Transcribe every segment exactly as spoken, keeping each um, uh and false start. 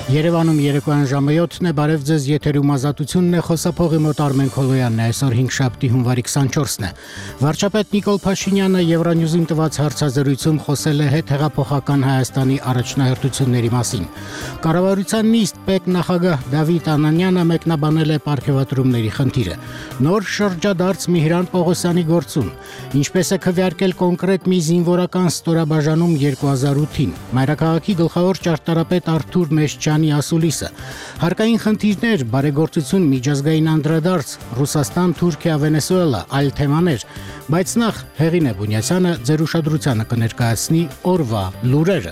Երևանում երեկոյան ժամը յոթն է, բարև ձեզ, եթերում ազատությունն է, խոսափողի մոտ Արմեն Քոլոյանն է, այսօր հինգշաբթի հունվարի քսանչորսն է։ Վարչապետ Նիկոլ Փաշինյանը Եվրանյուզին տված հարցազրույցում խոսել է հետհեղափոխական Հայաստանի առաջնահերթությունների մասին։ Կառավարության նիստ ՊԵԿ նախագահ Դավիթ Անանյանը մեկնաբանել է պարգևատրումների խնդիրը։ Նոր շրջադարձ Միհրան Պողոսյանի գործում։ Ինչպես է քվեարկել կոնկրետ մի զինվորական ստորաբաժանում երկու հազար ութին։ Մայրաքաղաքի գլխավոր ճարտարապետ Արթուր Մեշչյանի ասուլիսը, հարկային խնդիրներ, բարեգործություն, միջազգային անդրադարձ, Ռուսաստան, Թուրքիա, Վենեսուելա, այլ թեմաներ, բայց նախ Հեղինե Բունյասյանը ձեր ուշադրությանը կներկայացնի օրվա լուրերը։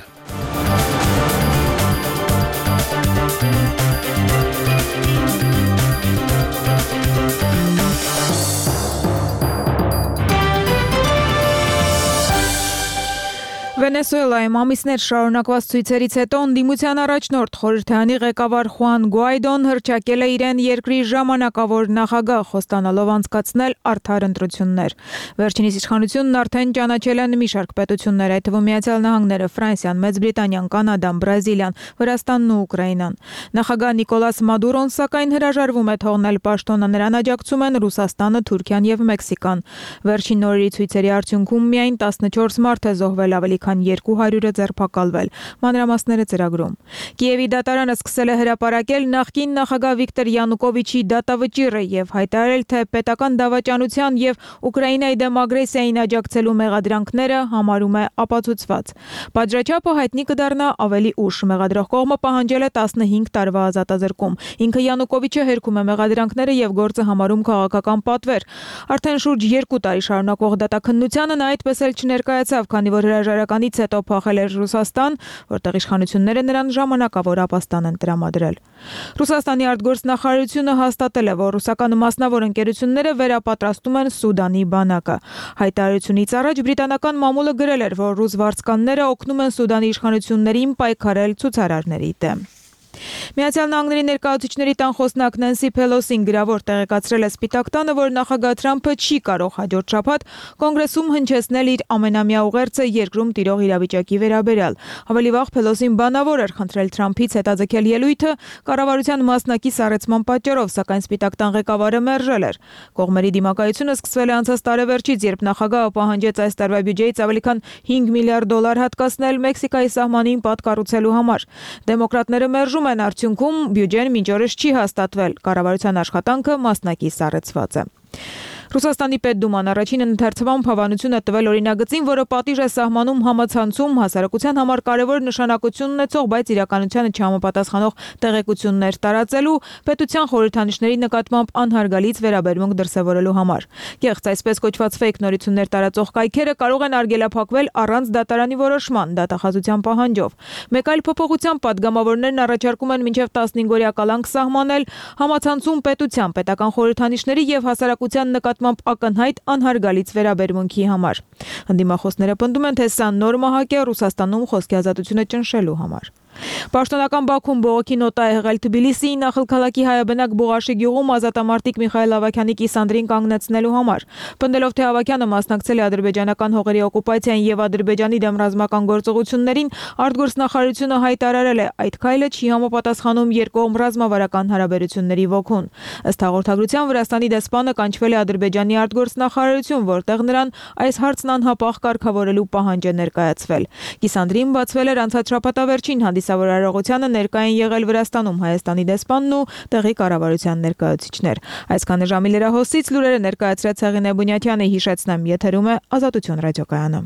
Վենեսուելայում ամիսներ շարունակված ցույցերից հետո ընդդիմության առաջնորդ խորհրդարանի ղեկավար Խուան Գուայդոն հռչակել է իրեն երկրի ժամանակավոր նախագահ, խոստանալով անցկացնել արդար ընտրություններ։ Վերջինիս իշխանությունն արդեն ճանաչել են մի շարք պետություններ, այդ թվում Միացյալ Նահանգները, Ֆրանսիան, Մեծ Բրիտանիան, Կանադան, Բրազիլիան, Վրաստանն ու Ուկրաինան։ Նախագահ Նիկոլաս Մադուրոն սակայն հրաժարվում է թողնել պաշտոնը, նրան աջակցում են Ռուսաստանը, Թուրքիան եւ Մեքսիկան։ Վերջին օրերի ցույցերի արդյունքում միայն տասնչորս մարդ է զոհվել, ավելի քան երկու հարյուրը ձերբակալվել։ Մանրամասները ծրագրում։ Կիևի դատարանը սկսել է հրապարակել նախկին նախագահ Վիկտոր Յանուկովիչի դատավճիռը եւ հայտարարել, թե պետական դավաճանության եւ Ուկրաինայի դեմ ագրեսիային աջակցելու մեղադրանքները համարում է ապացուցված։ Պատժաչափը հայտնի կդառնա ավելի ուշ։ Մեղադրող կողմը պահանջել է տասնհինգ տարվա ազատազրկում։ Ինքը Յանուկովիչը հերքում է մեղադրանքները եւ գործը համարում քաղաքական պատվեր։ Արդեն շուրջ երկու տարի շարունակվող դատաքննությանը նա այդպես էլ չներկայացավ, քանի որ հրաժարականից հետո փախել էր Ռուսաստան, որտեղ իշխանությունները նրան ժամանակավոր ապաստան են տրամադրել։ Ռուսաստանի արտգործնախարարությունը հաստատել է, որ ռուսական մասնավոր ընկերությունները վերապատրաստում են Սուդանի բանակը։ Հայտարարությունից առաջ բրիտանական մամուլը գրել էր, որ ռուս վարձկանները օգնում են Սուդանի իշխանություններին պայքարել ցուցարարների դեմ։ Միացյալ Նահանգների ներկայացուցիչների տան խոսնակ Նենսի Փելոսին գրավոր տեղեկացրել է Սպիտակ տանը, որ նախագահ Թրամփը չի կարող հաջորդ շաբաթ կոնգրեսում հնչեցնել իր ամենամյա ուղերձը երկրում տիրող իրավիճակի վերաբերյալ։ Ավելի վաղ Փելոսին բանավոր էր խնդրել Թրամփից հետաձգել ելույթը կառավարության մասնակի սառեցման պատճառով, սակայն Սպիտակ տան ղեկավարը մերժել էր։ Կողմերի դիմակայությունը սկսվել է անցած տարեվերջից, երբ նախագահը պահանջեց այս տարվա բյուջեից ավելի քան հինգ միլիարդ դոլար հատկացնել Մեքսիկայի սահմանին պատկառուցելու համար։ Դեմոկրատները մերժում են արդյունքում բյուջեն մինչ օրս չի հաստատվել, կառավարության աշխատանքը մասնակի սառեցված է։ Ռուսաստանի Պետդուման առաջին ընթերցման հավանություն է տվել օրինագծին, որը պատիժ է սահմանում համացանցում հասարակության համար կարևոր նշանակություն ունեցող, բայց իրականությանը չհամապատասխանող տեղեկություններ տարածելու, պետության խորհրդանիշների նկատմամբ անհարգալից վերաբերմունք դրսևորելու համար։ Կեղծ այսպես կոչված ֆեյք նորություններ տարածող կայքերը կարող են արգելափակվել առանց դատարանի որոշման, դատախազության պահանջով։ Մեկ այլ փոփոխության պատգամավորներն առաջարկում են մինչև տասնհինգ օրյա կալանք սահմանել համացանցում պետության, պետական խորհրդանիշների եւ հասարակության նկատմամբ ակնհայտ անհարգալից վերաբերմունքի համար։ Ընդդիմախոսները պնդում են, թե սա նոր մահակ է Ռուսաստանում խոսքի ազատությունը ճնշելու համար։ Պաշտոնական Բաքուն բողոքի նոտա է եղել Թբիլիսիի նախքალაქի հայաբնակ Բողաշի գյուղում ազատամարտիկ Միխայել Ավագյանի կիսանդրին կանգնեցնելու համար։ Պնդելով, թե Ավագյանը մասնակցել է ադրբեջանական հողերի օկուպացիային եւ Ադրբեջանի դեմ ռազմական գործողություններին, արտգործնախարարությունը հայտարարել է, այդ քայլը չի համապատասխանում երկկողմ ռազմավարական հարաբերությունների ոգուն։ Ըստ հաղորդագրության Վրաստանի դեսպանը կանչվել է Ադրբեջանի արտգործնախարարություն, որտեղ նրան այս հարցն անհապաղ կարգավորելու պահանջ է ներկայացվել։ Կիսանդրին բացվել էր անցած շաբաթավերջին հանդիսավոր արարողությանը ներկա են եղել Վրաստանում Հայաստանի դեսպանն ու տեղի կառավարության ներկայացուցիչներ։ Այսքանը ժամի լրահոսից լուրերը ներկայացրեց Հեղինե Բունյասյանը, հիշեցնեմ, եթերում է Ազատություն ռադիոկայանը։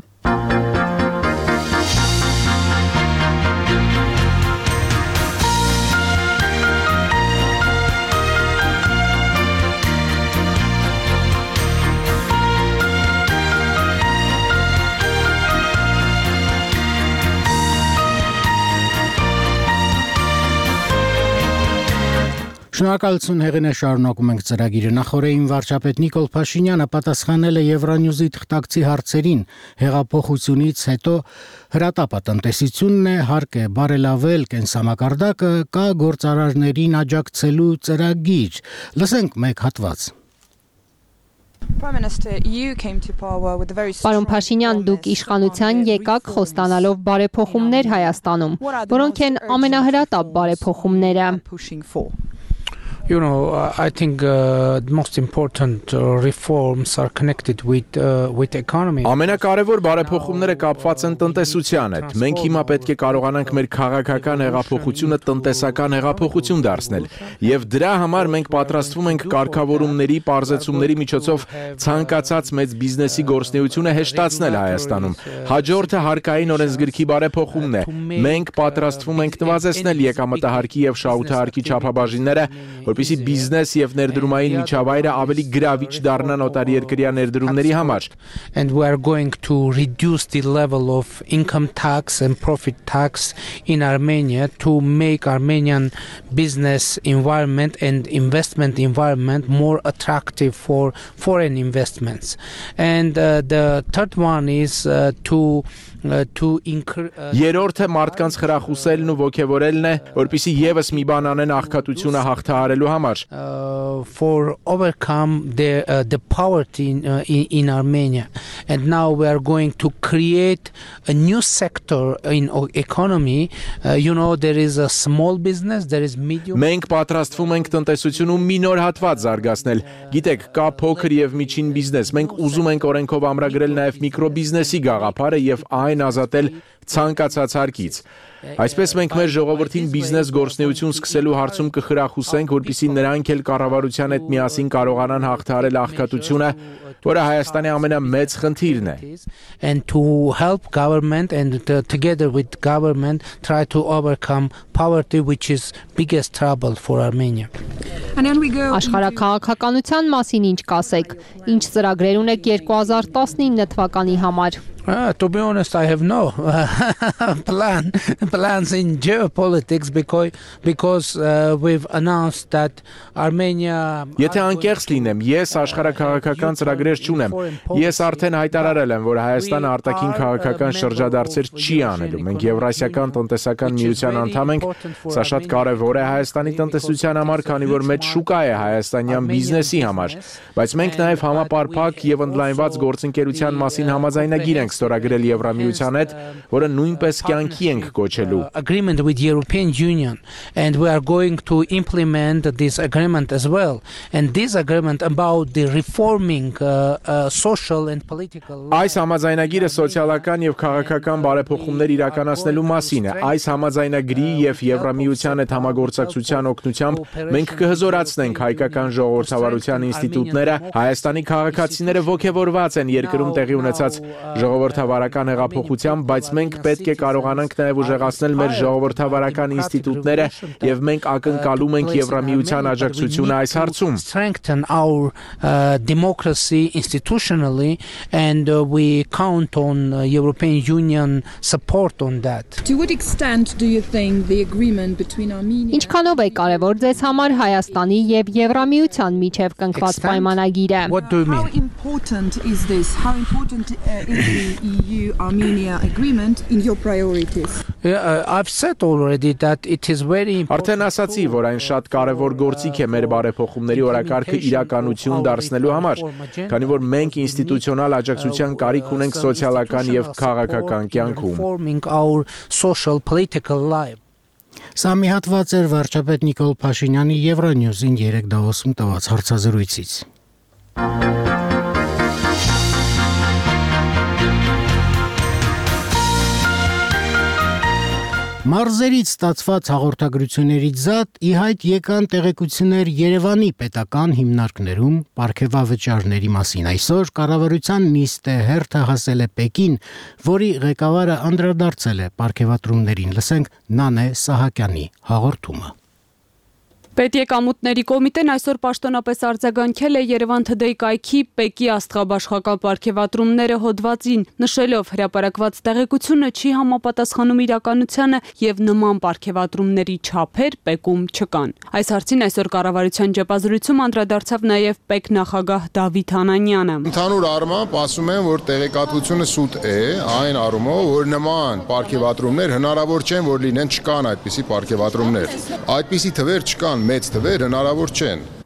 Շնորհակալություն Հեղինե, շարունակում ենք ծրագիրը։ Նախորդին վարչապետ Նիկոլ Փաշինյանը պատասխանել է Եվրանյուզի թղթակցի հարցերին։ Հեղափոխությունից հետո հրատապ տնտեսությունն է, հարկ է բարելավել կենսամակարդակը, կա գործարարներին աջակցելու ծրագիր։ Լսենք մեկ հատված։ Պարոն Փաշինյան, դուք իշխանության եկաք խոստանալով բարեփոխումներ Հայաստանում, որոնք են ամենահրատապ բարեփոխումները։ You know, I think uh, the most important uh, reforms are connected with uh, with economy. Ամենակարևոր բարեփոխումները կապված են տնտեսության հետ։ Մենք հիմա պետք է կարողանանք մեր քաղաքական հեղափոխությունը տնտեսական հեղափոխություն դարձնել։ Եվ դրա համար մենք պատրաստվում ենք կարգավորումների, պարզեցումների միջոցով ցանկացած մեծ բիզնեսի գործունեությունը հեշտացնել Հայաստանում։ Հաջորդը հարկային օրենսգրքի բարեփոխումն է։ Մենք պատրաստվում ենք նվազեցնել եկամտահարկի եւ շահութահարկի չափաբաժինները, որպեսզի բիզնես եւ ներդրումային միջավայրը ավելի գրավիչ դառնան օտարերկրյա ներդրումների համար։ And we are going to reduce the level of income tax and profit tax in Armenia to make Armenian business environment and investment environment more attractive for foreign investments. And uh, the third one is uh, to uh, to increase uh, Երրորդը մարդկանց խրախուսելն ու ոգևորելն է, որպեսզի եւս մի բան անեն աղքատությունը հաղթահարելու համար։ Uh, for overcome the uh, the poverty in, uh, in in Armenia, and now we are going to create a new sector in economy. Uh, you know, there is a small business, there is medium. Մենք պատրաստվում ենք տնտեսությունում մի նոր հատված զարգացնել։ Գիտեք, կա փոքր եւ միջին բիզնես։ Մենք ուզում ենք օրենքով ամրագրել նաեւ միկրոբիզնեսի գաղափարը եւ այն ազատել ցանկացած հարկից։ Այսպես մենք մեր ժողովրդին բիզնես գործունեություն սկսելու հարցում կխրախուսենք, որպեսզի նրանք էլ կառավարության հետ միասին կարողանան հաղթահարել աղքատությունը, որը Հայաստանի ամենամեծ խնդիրն է։ And to help government and uh, together with government try to overcome poverty, which is biggest trouble for Armenia. Աշխարհաքաղաքականության մասին ինչ կասեք։ Ինչ ծրագրեր ունեք երկու հազար տասնինը թվականի համար։ Uh, to be honest, I have no plan plans in geopolitics because because uh, we've announced that Armenia. Եթե անկեղծ լինեմ, ես աշխարհաքաղաքական ծրագրեր չունեմ։ Ես արդեն հայտարարել եմ, որ Հայաստանը արտաքին քաղաքական շրջադարձեր չի անելու։ Մենք Եվրասիական տնտեսական միության անդամ ենք։ Սա շատ կարևոր է Հայաստանի տնտեսության համար, քանի որ մեծ շուկա է հայաստանյան բիզնեսի համար։ Բայց մենք նաև համապարփակ եւ ընդլայնված գործընկերության մասին համաձայնագիր ենք ստորագրել Եվրամիության հետ, որը նույնպես կյանքի ենք կոչելու։ Agreement with European Union, and we are going to implement this agreement as well. And this agreement about the reforming uh, uh, social and political. Այս համաձայնագիրը սոցիալական եւ քաղաքական բարեփոխումներ իրականացնելու մասին է։ Այս համաձայնագրի եւ Եվրամիության հետ համագործակցության օգնությամբ մենք կհզորացնենք հայկական ժողովրդավարության ինստիտուտները։ Հայաստանի քաղաքացիները ոգևորված են երկրում տեղի ունեցած ժողովրդավարական հեղափոխությամբ, բայց մենք պետք է կարողանանք նաև ուժեղացնել մեր ժողովրդավարական ինստիտուտները եւ մենք ակնկալում ենք Եվրամիության աջակցությունը այս հարցում։ Strengthen our uh, democracy institutionally, and uh, we count on uh, European Union support on that. To what extent do you think the agreement between Armenia Ինչքանով է կարևոր ձեզ համար Հայաստանի եւ Եվրամիության միջև կնքված պայմանագիրը։ What do you mean? How important is this? How important uh, is the E U-Armenia agreement in your priorities? Yeah, uh, I've said already that it is very important. Արդեն ասացի, որ այն շատ կարևոր գործիք է մեր բարեփոխումների օրակարգը իրականություն դարձնելու համար, քանի որ մենք ինստիտուցիոնալ աջակցության կարիք ունենք սոցիալական եւ քաղաքական կյանքում։ Սա մի հատված էր վարչապետ Նիկոլ Փաշինյանի Եվրանյուզին երեք Դավոսում տված հարցազրույցից։ Մարզերից ստացված հաղորդագրություններից զատ ի հայտ եկան տեղեկություններ Երևանի պետական հիմնարկներում պարգևավճարների մասին։ Այսօր կառավարության նիստ է հերթը հասել է Պեկին, որի ղեկավարը անդրադարձել է պարգևատրումներին։ Լսենք Նանե Սահակյանի հաղորդումը։ Պետեկամուտների կոմիտեն այսօր պաշտոնապես արձագանքել է Երևան Today կայքի Պեկի աստղաբաշխական պարգևատրումները հոդվածին, նշելով հրապարակված տեղեկությունը չի համապատասխանում իրականությանը եւ նման պարգևատրումների չափեր Պեկում չկան։ Այս հարցին այսօր կառավարության ճեպազրույցում անդրադարձավ նաեւ Պեկ նախագահ Դավիթ Անանյանը։ Ընդհանուր առմամբ ասում են, որ տեղեկատվությունը սուտ է, այն առումով, որ նման պարգևատրումներ հնարավոր չեն, որ լինեն, չկան այդպիսի պարգևատրումներ։ Այդպիսի թվեր չկան, մեծ թվեր հնարավոր չեն։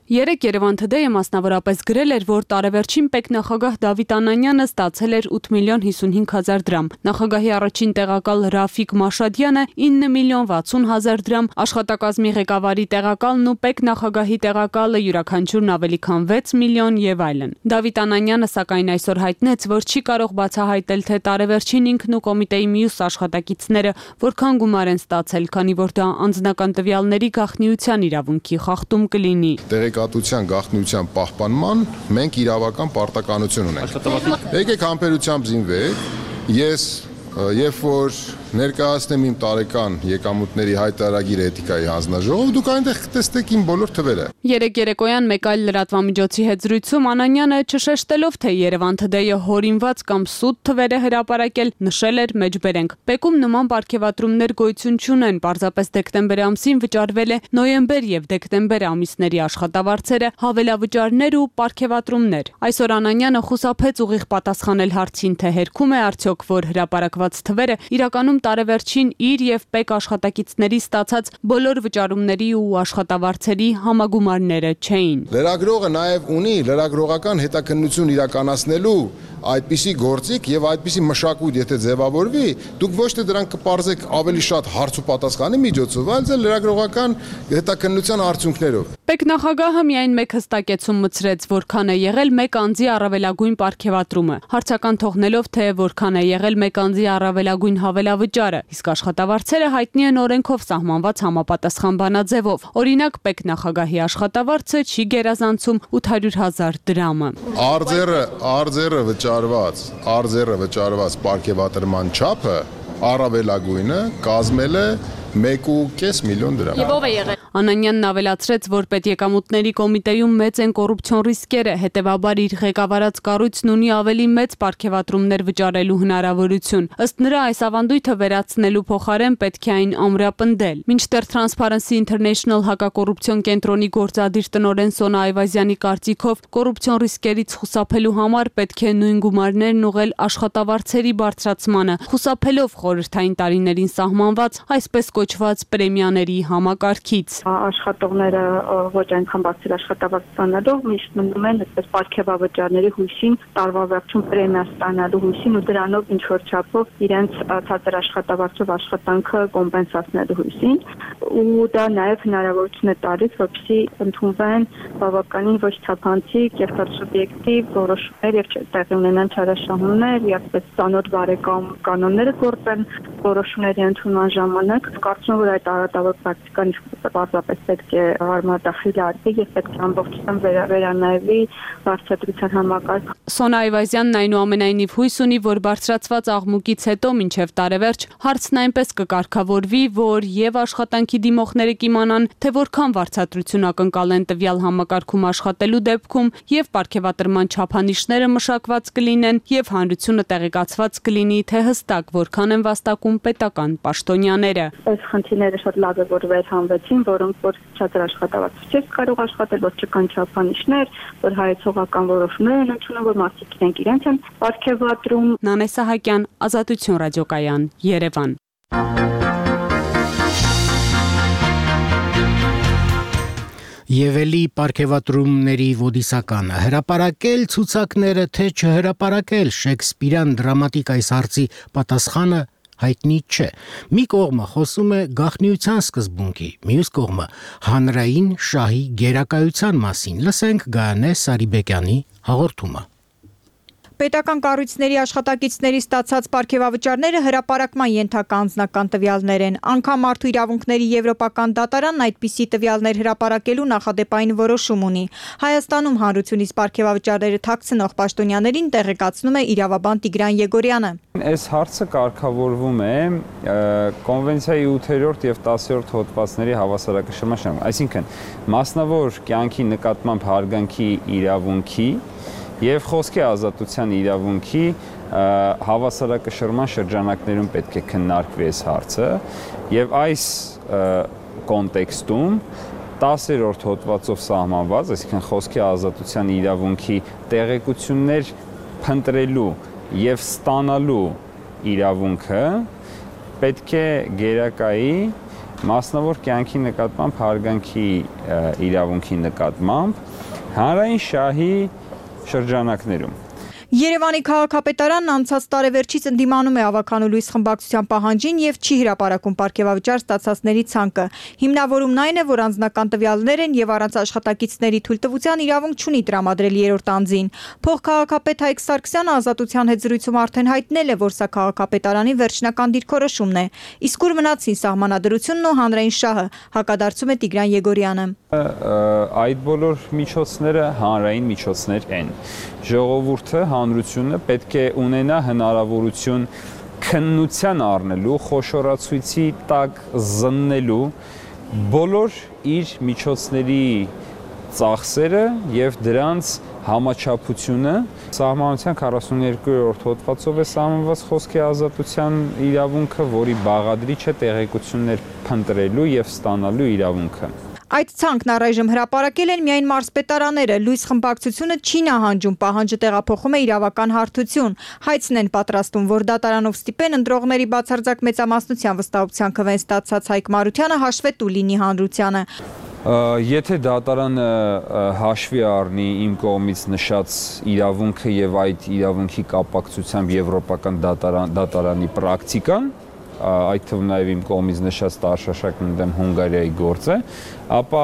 Երեկ Երևան Today-ը մասնավորապես գրել էր, որ տարեվերջին պետնախագահ Դավիթ Անանյանը ստացել էր ութ միլիոն հիսունհինգ հազար դրամ, նախագահի առաջին տեղակալ Ռաֆիկ Մաշադյանը ինը միլիոն վաթսուն հազար դրամ, աշխատակազմի ղեկավարի տեղակալն ու պետնախագահի տեղակալը յուրաքանչյուրն ավելի քան վեց միլիոն եւ այլն։ Դավիթ Անանյանը սակայն այսօր հայտնեց, որ չի կարող բացահայտել, թե տարեվերջին ինքն ու կոմիտեի մյուս աշխատակիցները որքան գումար են ստացել, քանի որ դա անձնական տվյալների գաղտնիության իրավունքի խախտում կլինի։ Տեղեկատվության գաղտնիության պահպանման մենք իրավական պարտականություն ունենք։ Եկեք համբերությամբ զինվեք, ես երբ որ ներկայացնեմ իմ տարեկան եկամուտների հայտարարագիր էթիկայի հանձնաժողով, դուք այնտեղ կտեսնեք իմ բոլոր թվերը։ Երեկ երեկոյան մեկ այլ լրատվամիջոցի հետ զրույցում Անանյանը չշեշտելով, թե Երևան Today-ը հորինված կամ սուտ թվեր է հրապարակել, նշել էր մեջբերենք։ Պեկում նման պարգևատրումներ գոյություն չունեն, պարզապես դեկտեմբեր ամսին վճարվել է նոյեմբեր եւ դեկտեմբեր ամիսների աշխատավարձերը, հավելավճարներ ու պարգևատրումներ։ Այսօր Անանյանը խուսափեց ուղիղ պատասխանել հարցին, թե հերքում է արդյոք, որ հրապարակված թվերը իրականում տարեվերջին իր եւ ՊԵԿ աշխատակիցների ստացած բոլոր վճարումների ու աշխատավարձերի համագումարները չէին։ Լրագրողը նաև ունի լրագրողական հետաքննություն իրականացնելու այդպիսի գործիք եւ այդպիսի մշակույթ եթե ձևավորվի, դուք ոչ թե դրանք կպարզեք ավելի շատ հարց ու պատասխանի միջոցով, այլ ձեր լրագրողական հետաքննության արդյունքներով։ ՊԵԿ նախագահը միայն մեկ հստակեցում մտցրեց, որքան է եղել մեկ անձի առավելագույն պարգևատրումը, հարցական թողնելով, թե որքան է եղել մեկ անձի առավելագույն հավելավճարը, իսկ աշխատավարձերը հայտնի են օրենքով սահմանված համապատասխան բանաձևով։ Օրինակ, ՊԵԿ նախագահի աշխատավարձը չի գերազանցում ութ հարյուր հազար դրամը։ Արձերը, արձերը վճարված, արձերը վճարված պարգևատրման չափը առավելագույնը կազմել է մեկ ու կես միլիոն դրամ։ Եվ ով է եղել։ Անանյանն ավելացրեց, որ պետեկամուտների կոմիտեում մեծ են կոռուպցիոն ռիսկերը, հետևաբար իր ղեկավարած կառույցն ունի ավելի մեծ պարգևատրումներ վճարելու հնարավորություն։ Ըստ նրա, այս ավանդույթը վերացնելու փոխարեն պետք է այն ամրապնդել։ Մինչդեռ Transparency International հակակոռուպցիոն կենտրոնի գործադիր տնօրեն Սոնա Այվազյանի կարծիքով, կոռուպցիոն ռիսկերից խուսափելու համար պետք է նույն գումարներն ուղղել աշխատավարձերի բարձրացմանը, խուսափելով խորհրդային տարիներին սահմանված այսպես կոչված պրեմիաների համակարգից։ Աշխատողները ոչ այնքան բարձր աշխատավարձ ստանալով միշտ մնում են այսպես պարգևավճարների հույսին, տարվա վերջում պրեմիա ստանալու հույսին ու դրանով ինչ որ չափով իրենց ցածր աշխատավարձով աշխատանքը կոմպենսացնելու հույսին, ու դա նաև հնարավորություն է տալիս, որպեսզի ընդունվեն բավականին ոչ թափանցիկ եւ սուբյեկտիվ որոշումներ եւ տեղի ունենան չարաշահումներ եւ այսպես ծանոթ բարեկամ կանոնները գործեն որոշումների ընդունման ժամանակ։ Կարծում եմ, որ այդ արատավոր պրակտիկան պարզապես պետք է արմատախիլ արվի եւ պետք է ամբողջությամբ վերանայվի վարչատրության համակարգ։ Սոնա Այվազյանն այնուամենայնիվ հույս ունի, որ բարձրացված աղմուկից հետո մինչև տարեվերջ հարցն այնպես կկարգավորվի, որ եւ աշխատանքի դիմողները կիմանան, թե որքան վարչատրություն ակնկալեն տվյալ համակարգում աշխատելու դեպքում եւ պարգևատրման չափանիշները մշակված կլինեն եւ հանրությունը տեղեկացված կլինի, թե հստակ որքան են վաստակում պետական պաշտոնյաները։ Այս խնդիրները շատ լավ է, որ վերհանվեցին, որոնք որ շատ աշխատավարձ չէ կարող աշխատել, որ չկան չափանիշներ, որ հայեցողական որոշումներ են ընդունում, որ մարդիկ իրենք իրենց են պարգևատրում։ Նանե Սահակյան, Ազատություն ռադիոկայան, Երևան։ Եվելի պարգևատրումների ոդիսականը հրապարակել ցուցակները, թե չհրապարակել Շեքսպիրյան դրամատիկ այս հարցի պատասխանը հայտնի չէ։ Մի կողմը խոսում է գաղտնիության սկզբունքի, մյուս կողմը հանրային շահի գերակայության մասին։ Լսենք Գայանե Սարիբեկյանի հաղորդումը։ Պետական կառույցների աշխատակիցների ստացած պարգևավճարները հրապարակման ենթակա անձնական տվյալներ են։ Անգամ Մարդու իրավունքների եվրոպական դատարանն այդպիսի տվյալներ հրապարակելու նախադեպային որոշում ունի։ Հայաստանում հանրությունից պարգևավճարները թաքցնող պաշտոնյաներին տեղեկացնում է իրավաբան Տիգրան Եգորյանը։ Այս հարցը կարգավորվում է Կոնվենցիայի ութերորդ եւ տասերորդ հոդվածների հավասարակշռման շրջանում, այսինքն մասնավոր կյանքի նկատմամբ հարգանքի իրավունքի եւ խոսքի ազատության իրավունքի հավասարակշռման շրջանակներում պետք է քննարկվի այս հարցը եւ այս կոնտեքստում տասերորդ հոդվածով սահմանված, այսինքն խոսքի ազատության իրավունքի տեղեկություններ փնտրելու եւ ստանալու իրավունքը պետք է գերակայի մասնավոր կյանքի նկատմամբ հարգանքի իրավունքի նկատմամբ հանրային շահի շրջանակներում։ Երևանի քաղաքապետարանն անցած տարեվերջից ընդդիմանում է ավականու լույս խմբակցության պահանջին եւ չի հրապարակում պարգևավճար ստացածների ցանկը։ Հիմնավորումն այն է, որ անձնական տվյալներ են եւ առանց աշխատակիցների թույլտվության իրավունք չունի տրամադրել երրորդ անձին։ Փոխքաղաքապետ Հայկ Սարգսյանը Ազատության հետ զրույցում արդեն հայտնել է, որ սա քաղաքապետարանի վերջնական դիրքորոշումն է։ Իսկ ուր մնացին սահմանադրությունն ու հանրային շահը, հակադարձում է Տիգրան Եգորյանը։ Այդ բոլոր միջոցները հանրային միջոցներ են։ Ժողովուրդը, հանրությունը պետք է ունենա հնարավորություն քննության առնելու, խոշորացույցի տակ զննելու բոլոր իր միջոցների ծախսերը եւ դրանց համաչափությունը Սահմանության քառասուներկուերորդ հոդվածով է սահմանված խոսքի ազատության իրավունքը, որի բաղադրիչ է տեղեկություններ փնտրելու եւ ստանալու իրավունքը։ Այդ ցանկն առայժմ հրապարակել են միայն մարզպետարաները, լույս խմբակցությունը չի նահանջում, պահանջը տեղափոխում է իրավական հարթություն։ Հայցն են պատրաստում, որ դատարանով ստիպեն ընտրողների բացարձակ մեծամասնության վստահության քվեն ստացած Հայկ Մարությանը հաշվետու լինի հանրությանը։ Եթե դատարանը հաշվի առնի իմ կողմից նշած իրավունքը եւ այդ իրավունքի կապակցությամբ եվրոպական դատարանի պրակտիկան, այդ թվում նաև իմ կողմից նշած տարշաշակն դեմ Հունգարիայի գործը, ապա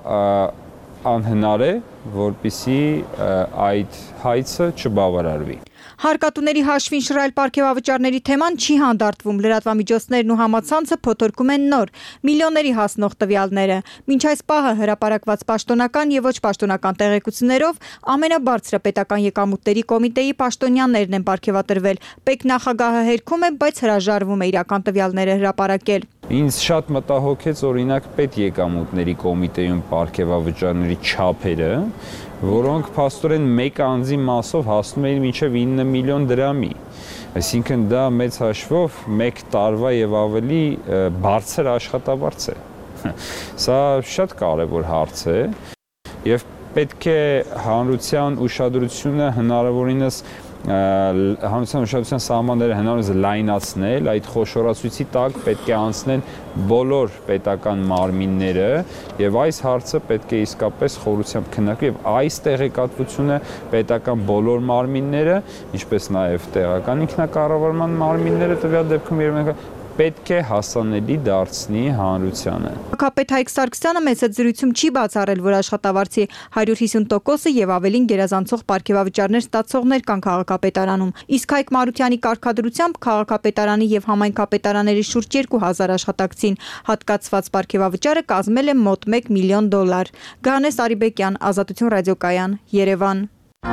անհնար է, որպեսզի այդ հայցը չբավարարվի։ Հարկատուների հաշվին շռայլ պարգևավճարների թեման չի հանդարտվում, լրատվամիջոցներն ու համացանցը փոթորկում են նոր, միլիոնների հասնող տվյալները։ Մինչ այս պահը հրապարակված պաշտոնական եւ ոչ պաշտոնական տեղեկություններով ամենաբարձրը պետական եկամուտների կոմիտեի պաշտոնյաներն են պարգևատրվել։ Պետ նախագահը հերքում է, բայց հրաժարվում է իրական տվյալները հրապարակել։ Ինձ շատ մտահոգեց օրինակ պետ եկամուտների կոմիտեում պարգևավճարների չափերը, որոնք փաստորեն մեկ անձի մասով հասնում էին մինչև ինը միլիոն դրամի։ Այսինքն դա մեծ հաշվով մեկ տարվա եւ ավելի բարձր աշխատավարձ է։ Սա շատ կարևոր հարց է եւ պետք է հանրության ուշադրությունը հնարավորինս հանրության ուշադրության սահմանները հնարավորինս լայնացնել, այդ խոշորացույցի տակ պետք է անցնեն բոլոր պետական մարմինները եւ այս հարցը պետք է իսկապես խորությամբ քննարկվի եւ այս տեղեկատվությունը պետական բոլոր մարմինները, ինչպես նաեւ տեղական ինքնակառավարման մարմինները տվյալ դեպքում երբ պետք է հասանելի դարձնի հանրությանը։ Քաղաքապետ Հայկ Սարգսյանը մեծ զրույցում չի բացառել, որ աշխատավարձի հարյուր հիսուն տոկոսը եւ ավելին գերազանցող պարգևավճարներ ստացողներ կան քաղաքապետարանում։ Իսկ Հայկ Մարությանի կարգադրությամբ քաղաքապետարանի եւ համայնքապետարանների շուրջ երկու հազար աշխատակցին հատկացված պարգևավճարը կազմել է մոտ մեկ միլիոն դոլար։ Գանես Արիբեկյան, Ազատություն ռադիոկայան, Երևան։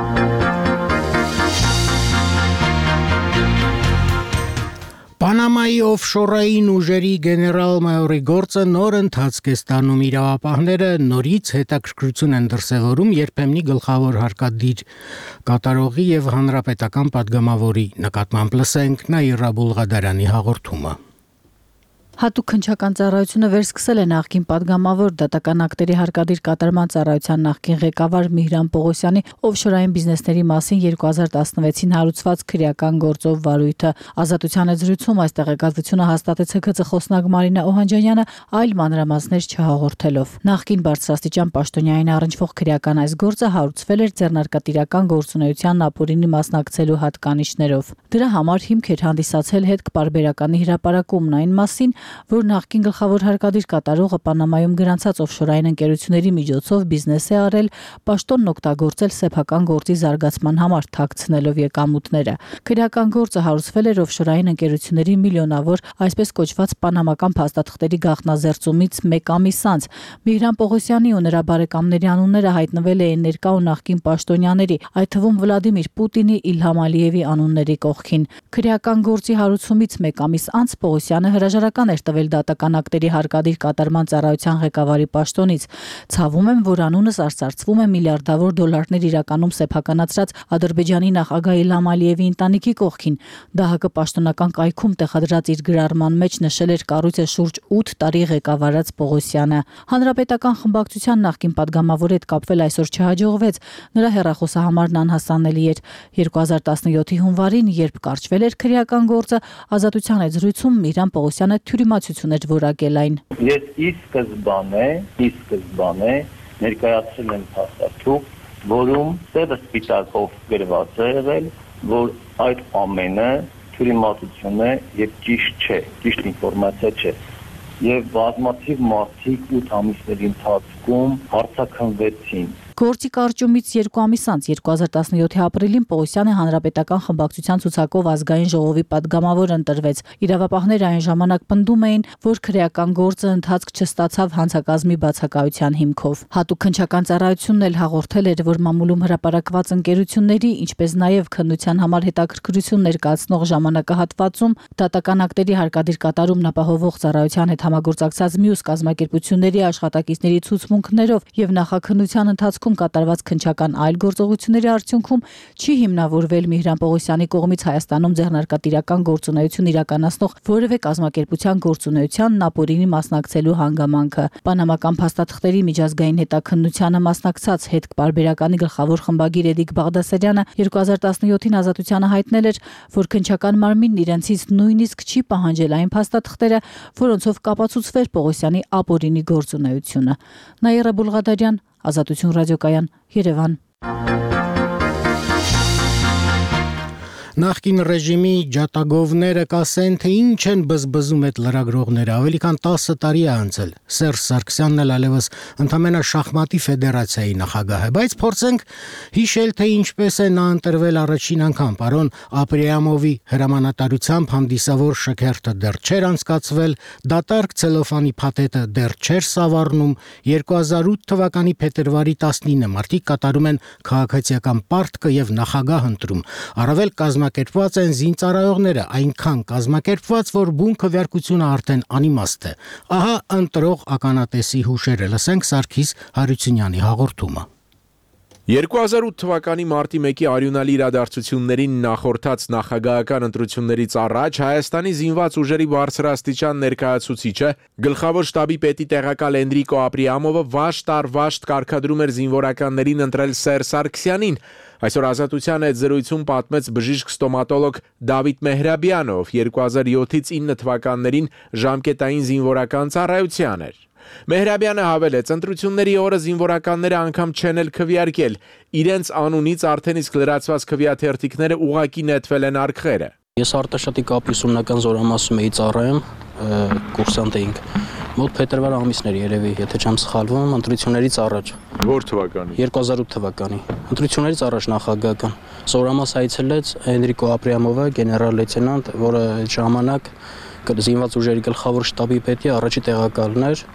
Պանամայի օֆշորային ուժերի գեներալ-մայորի գործը նոր ընթացք է ստանում, իրավապահները նորից հետաքրքրություն են դրսևորում երբեմնի գլխավոր հարկադիր կատարողի եւ հանրապետական падգամավորի նկատմամբ։ Լսենք Նաիրա Բուլղադարյանի հաղորդումը։ Հատուկ քննչական ծառայությունը վերսկսել է նախկին падգամավոր դատական ակտերի հարկադիր կատարման ծառայության նախկին ղեկավար Միհրան Պողոսյանի օֆշորային բիզնեսների մասին երկու հազար տասնվեցին հարուցված քրեական գործով վարույթը։ Ազատության հետ զրույցում այս տեղեկատվությունը հաստատեց ՀՔԾ խոսնակ Մարինա Օհանջանյանը, այլ մանրամասներ չհաղորդելով։ Նախկին բարձրաստիճան պաշտոնյային առնչվող քրեական այս գործը հարուցվել էր ձեռնարկատիրական գործունեության ապօրինի մասնակցելու հատկանիշներով։ Դրա համար հիմք էր հանդիսացել հետքպարբերականի հրապարակումն այն մասին, որ նախկին գլխավոր հարկադիր կատարողը Պանամայում գրանցած օֆշորային ընկերությունների միջոցով բիզնես է արել, պաշտոնն օգտագործել սեփական գործի զարգացման համար, թաքցնելով եկամուտները։ Քրեական գործը հարուցվել էր օֆշորային ընկերությունների միլիոնավոր, այսպես կոչված պանամական փաստաթղթերի գաղտնազերծումից մեկ ամիս անց։ Միհրան Պողոսյանի ու նրա բարեկամների անունները հայտնվել էին ներկա ու նախկին պաշտոնյաների, այդ թվում Վլադիմիր Պուտինի, Իլհամ Ալիևի անունների կողքին։ Քրեական գործի հարուցումից մեկ ամիս անց Պողոսյանը հրաժարական էր տվել դատական ակտերի հարկադիր կատարման ծառայության ղեկավարի պաշտոնից։ Ցավում եմ, որ անունս արծարծվում է միլիարդավոր դոլարներ իրականում սեփականացրած Ադրբեջանի նախագահ Իլհամ Ալիևի ընտանիքի կողքին։ ԴՀԿ պաշտոնական կայքում տեղադրած իր գրառման մեջ նշել էր կառույցը շուրջ ութ տարի ղեկավարած Պողոսյանը։ Հանրապետական խմբակցության նախկին падգամավորի հետ կապվել այսօր չհաջողվեց։ Նրա հեռախոսահամարն անհասանելի էր։ երկու հազար տասնյոթի հունվարին, երբ կարճվել էր քրեական գործը, Ազատության հետ զրույցում Միհրան Պողոսյանը թյուրի թյուրիմացություն էր որակել այն։ Ես ի սկզբանե, ի սկզբանե ներկայացրել եմ փաստաթուղթ, որում սևը սպիտակով գրված է եղել, որ այդ ամենը թյուրիմացություն է եւ ճիշտ չէ, ճիշտ ինֆորմացիա չէ։ Եվ բազմաթիվ մարդիկ ութ ամիսների ընթացքում հարցաքննվեցին։ Գործի կարճումից երկու ամիս անց երկու հազար տասնյոթի ապրիլին Պողոսյանը հանրապետական խմբակցության ցուցակով ազգային ժողովի պատգամավոր ընտրվեց։ Իրավապահները այն ժամանակ պնդում էին, որ քրեական գործը ընթացք չստացավ հանցակազմի բացակայության հիմքով։ Հատուկ քննչական ծառայությունն էլ հաղորդել էր, որ մամուլում հրապարակված ընկերությունների, ինչպես նաև քննության համար հետաքրքրություն ներկայացնող ժամանակահատվածում դատական ակտերի հարկադիր կատարումն ապահովող ծառայության հետ համագործակցած մյուս կազմակերպությունների աշխատակիցների ցուցմունքներով եւ նախաքննության ընթացքում կատարված քննչական այլ գործողությունների արդյունքում չի հիմնավորվել Միհրան Պողոսյանի կողմից Հայաստանում ձեռնարկատիրական գործունեություն իրականացնող որևէ կազմակերպության գործունեությանն ապօրինի մասնակցելու հանգամանքը։ Պանամական փաստաթղթերի միջազգային հետաքննությանը մասնակցած հետպարբերականի գլխավոր խմբագիր Էդիկ Բաղդասարյանը երկու հազար տասնյոթին Ազատությանը հայտնել էր, որ քննչական մարմինն իրենցից նույնիսկ չի պահանջել այն փաստաթղթերը, որոնցով կապացուցվեր Պողոսյանի ապօրինի գործունեությունը։ Նաիրա Բուլղադարյան, Ազատություն ռադիոկայան, Երևան։ Նախկին ռեժիմի ջատագովները կասեն, թե ինչ են բզբզում այդ լրագրողները, ավելի քան տասը տարի է անցել։ Սերժ Սարգսյանն էլ այլևս ընդամենը շախմատի ֆեդերացիայի նախագահ է, բայց փորձենք հիշել, թե ինչպես է նա ընտրվել առաջին անգամ։ Պարոն Ապրիամովի հրամանատարությամբ հանդիսավոր շքերթը դեռ չէր անցկացվել, դատարկ ցելոֆանի փաթեթը դեռ չէր սավառնում, երկու հազար ութ թվականի փետրվարի տասնինը մարդիկ կատարում են քաղաքացիական պարտքը եւ նախագահ ընտրում։ Առավել կազմակերպված են զինծառայողները, այնքան կազմակերպված, որ բուն քվեարկությունը արդեն անիմաստ է։ Ահա ընտրող ականատեսի հուշերը, լսենք Սարգիս Հարությունյանի հաղորդումը։ երկու հազար ութ թվականի մարտի մեկի արյունալի իրադարձություններին նախորդած նախագահական ընտրություններից առաջ Հայաստանի զինված ուժերի բարձրաստիճան ներկայացուցիչը գլխավոր շտաբի պետի տեղակալ Էնրիկո Ապրիամովը վաշտ առ վաշտ կարգադրում էր զինվորականներին ընտրել Սերժ Սարգսյանին։ Այսօր Ազատության հետ զրույցում պատմեց բժիշկ ստոմատոլոգ Դավիթ Մեհրաբյանը, ով երկու հազար յոթից ինը թվականներին ժամկետային զինվորական ծառայության էր։ Մեհրաբյանը հավելեց, ընտրությունների օրը զինվորականները անգամ չեն էլ քվեարկել, իրենց անունից արդեն իսկ լրացված քվեաթերթիկները ուղակի նետվել են արկղերը։ Ես Արտաշատի կապի ուսումնական զորամասում էի ծառայում, կուրսանտ էինք։ Մոտ փետրվար ամիսն էր երևի, եթե չեմ սխալվում, ընտրություններից առաջ։ Որ թվականի։ երկու հազար ութ թվականի։ Ընտրություններից առաջ նախագահական։ Զորամաս այցելեց Էնրիկո Ապրիամովը, գեներալ լեյտենանտ, որը այդ ժամանակ զինված ուժերի գլխավոր շտաբի պետի առաջի տեղակալն էր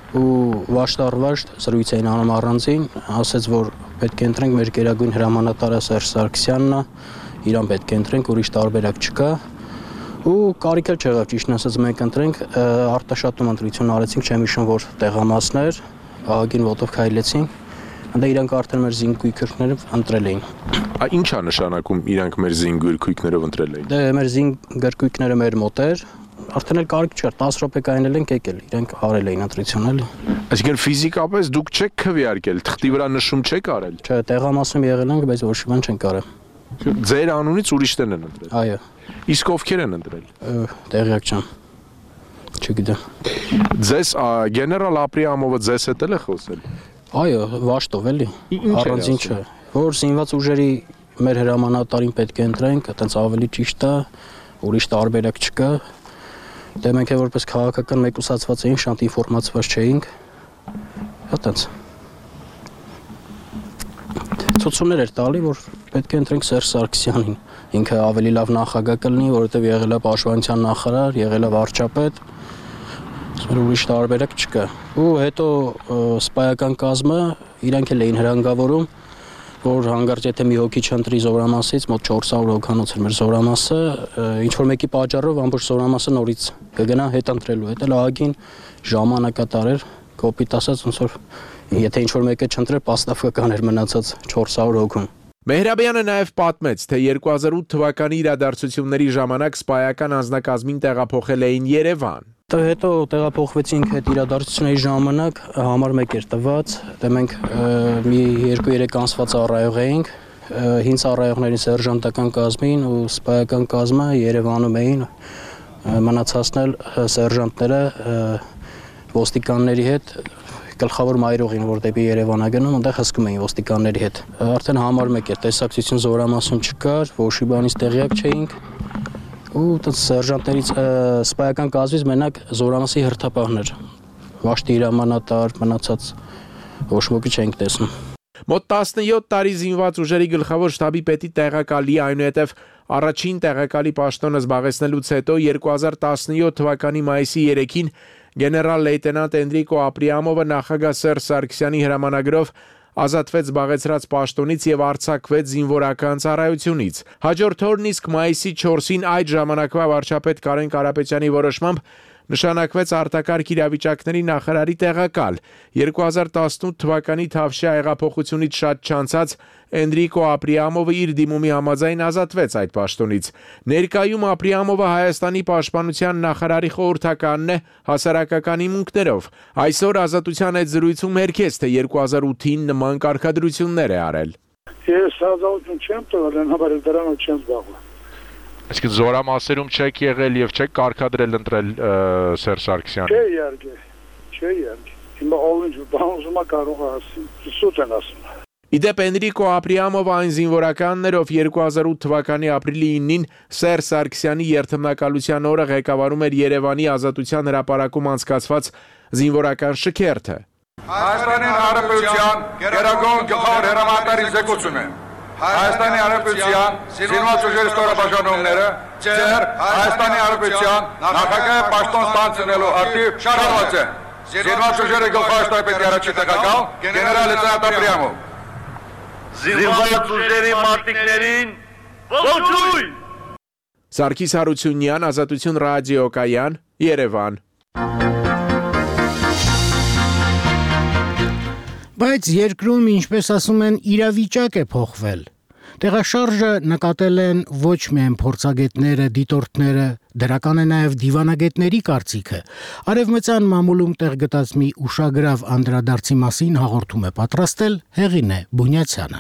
ու վաշտ առ վաշտ զրույց էին անում առանձին, ասաց, որ պետք է ընտրենք մեր գերագույն հրամանատարը Սերժ Սարգսյանն է, իրան պետք է ընտրենք, ուրիշ տարբերակ չկա։ Ու կարիք էլ չեղավ, ճիշտն ասած, մենք ընտրենք, Արտաշատում ընտրություն արեցինք, չեմ հիշում, որ տեղամասներ, ահագին ոտով քայլեցինք, այնտեղ իրանք արդեն մեր զինգույքներով ընտրել էին։ Ինչ է նշանակում իրանք մեր զինգույքներով ընտրել էին։ Դե մեր զինգույքները մեր մոտ էր, արդեն էլ կարիք չկար, տասը րոպե կայնել ենք եկել, իրենք արել էին ընտրություն էլի։ Այսինքն ֆիզիկապես դուք չեք քվեարկել, թղթի վրա նշում չեք արել։ Չէ, տեղամասում եղել ենք, բայց ոչ մի բան չենք արել։ Ձեր անունից ուրիշներն են ընտրել։ Այո։ Իսկ ովքեր են ընտրել։ Տեղյակ չեմ։ Չգիտեմ։ Ձեզ գեներալ Ապրիամովը ձեզ հետ էլ է խոսել։ Այո, վաշտով էլի։ Առանձին չէ։ Որ զինված ուժերի մեր հրամանատարին պետք է ընտրենք, այտենց ավելի ճիշտ է, ուրիշ տարբերակ չկա։ Դե մենք էլ որպես քաղաքական մեկուսացված էինք, շատ ինֆորմացված չէինք։ Այտենց։ Ցուցումներ էր տալի, որ պետք է ընտրենք Սերժ Սարգսյանին։ Ինքը ավելի լավ նախագահ կլինի, որովհետև եղել է պաշտպանության նախարար, եղել է վարչապետ։ Ասում ուրիշ տարբերակ չկա։ Ու հետո սպայական կազմը իրանք էլ էին հրանգավորում, որ հանգարց եթե մի հոգի չընտրի զորամասից, մոտ չորս հարյուր հոգանոց էր մեր զորամասը, ինչ որ մեկի պատճառով ամբողջ զորամասը նորից կգնա հետ ընտրելու։ Դա լագին ժամանակատար էր, կոպիտ ասած, ոնց որ եթե ինչ որ մեկը չընտրեր, պաստավկական էր մնացած չորս հարյուր հոգում։ Մեհրաբյանը նաև պատմեց, թե երկու հազար ութ թվականի իրադարձությունների ժամանակ սպայական անձնակազմին տեղափոխել էին Երևան։ Հետո տեղափոխվեցինք այդ իրադարձությունների ժամանակ, համար մեկ էր տված, դե մենք մի երկու երեք ամսվա ծառայող էինք, հին ծառայողներին սերժանտական կազմին ու սպայական կազմը Երևանում էին, մնացածն էլ սերժանտները ոստիկանների հետ գլխավոր մայրուղին, որ դեպի Երևան է գնում, այնտեղ հսկում էին ոստիկանների հետ։ Արդեն համար մեկ է, տեսակցություն զորամասում չկար, որոշի բանից տեղյակ չէինք։ Ու սերժանտներից սպայական կազմից մենակ զորամասի հերթապահներ, վաշտի հրամանատար, մնացած ոչ մեկի չենք տեսնում։ Մոտ տասնյոթ տարի զինված ուժերի գլխավոր շտաբի պետի տեղակալի, այնուհետև առաջին տեղակալի պաշտոնը զբաղեցնելուց հետո երկու հազար տասնյոթ թվականի մայիսի երեքին գեներալ լեյտենանտ Էնրիկո Ապրիամովը նախագահ Սերժ Սարգսյանի հրամանագրով ազատվեց զբաղեցրած պաշտոնից եւ արձակվեց զինվորական ծառայությունից։ Հաջորդ օրն իսկ մայիսի չորսին այդ ժամանակվա վարչապետ Կարեն Կարապետյանի որոշմամբ նշանակվեց արտակարգ իրավիճակների նախարարի տեղակալ։ երկու հազար տասնութ թվականի Թավշյա հեղափոխությունից շատ չանցած Էնրիկո Ապրիամովը իր դիմումի համաձայն ազատվեց այդ պաշտոնից։ Ներկայում Ապրիամովը Հայաստանի պաշտպանության նախարարի խորհրդականն է հասարակական հիմունքներով։ Այսօր ազատության այդ զրույցում հերքեց, թե երկու հազար ութին նման կարգադրություններ է արել։ Ես ազատություն չեմ տվել, անհավեր դրանով չեմ զբաղվել։ Այսինքն զորամասերում չեք եղել եւ չեք կարգադրել ընտրել Սերժ Սարգսյանին։ Չէ, իհարկե։ Չէ, իհարկե։ Հիմա ով բանոզումա կարող է ասել, սուտ են ասում։ Իդեպ Էնրիկո Ապրիամովը այն զինվորականն էր, ով երկու հազար ութ թվականի ապրիլի ինին Սերժ Սարգսյանի երթմնակալության օրը ղեկավարում էր Երևանի Ազատության հրապարակում անցկացված զինվորական շքերթը։ Հայաստանի Հանրապետության Գերագույն գլխավոր հրամանատարի զեկուցում է։ Հայաստանի Հանրապետության զինված ուժերի ստորաբաժանումները ձեր Հայաստանի Հանրապետության նախագահ պաշտոն ստանձնելու ակտիվ շարժված են։ Զինված ուժերի գլխավոր շտաբի առաջին տեղակալ գեներալ լեյտենանտ Ապրիամով։ Զինված ուժերի մարտիկներին ողջույն։ Սարգիս Հարությունյան, Ազատություն ռադիոկայան, Երևան։ Բայց երկրում, ինչպես ասում են, իրավիճակ է փոխվել։ Տեղաշարժը նկատել են ոչ միայն փորձագետները, դիտորդները, դրական է նաև դիվանագետների կարծիքը։ Արևմտյան մամուլում տեղ գտած մի ուշագրավ անդրադարձի մասին հաղորդում է պատրաստել Հեղինե Բունյացյանը։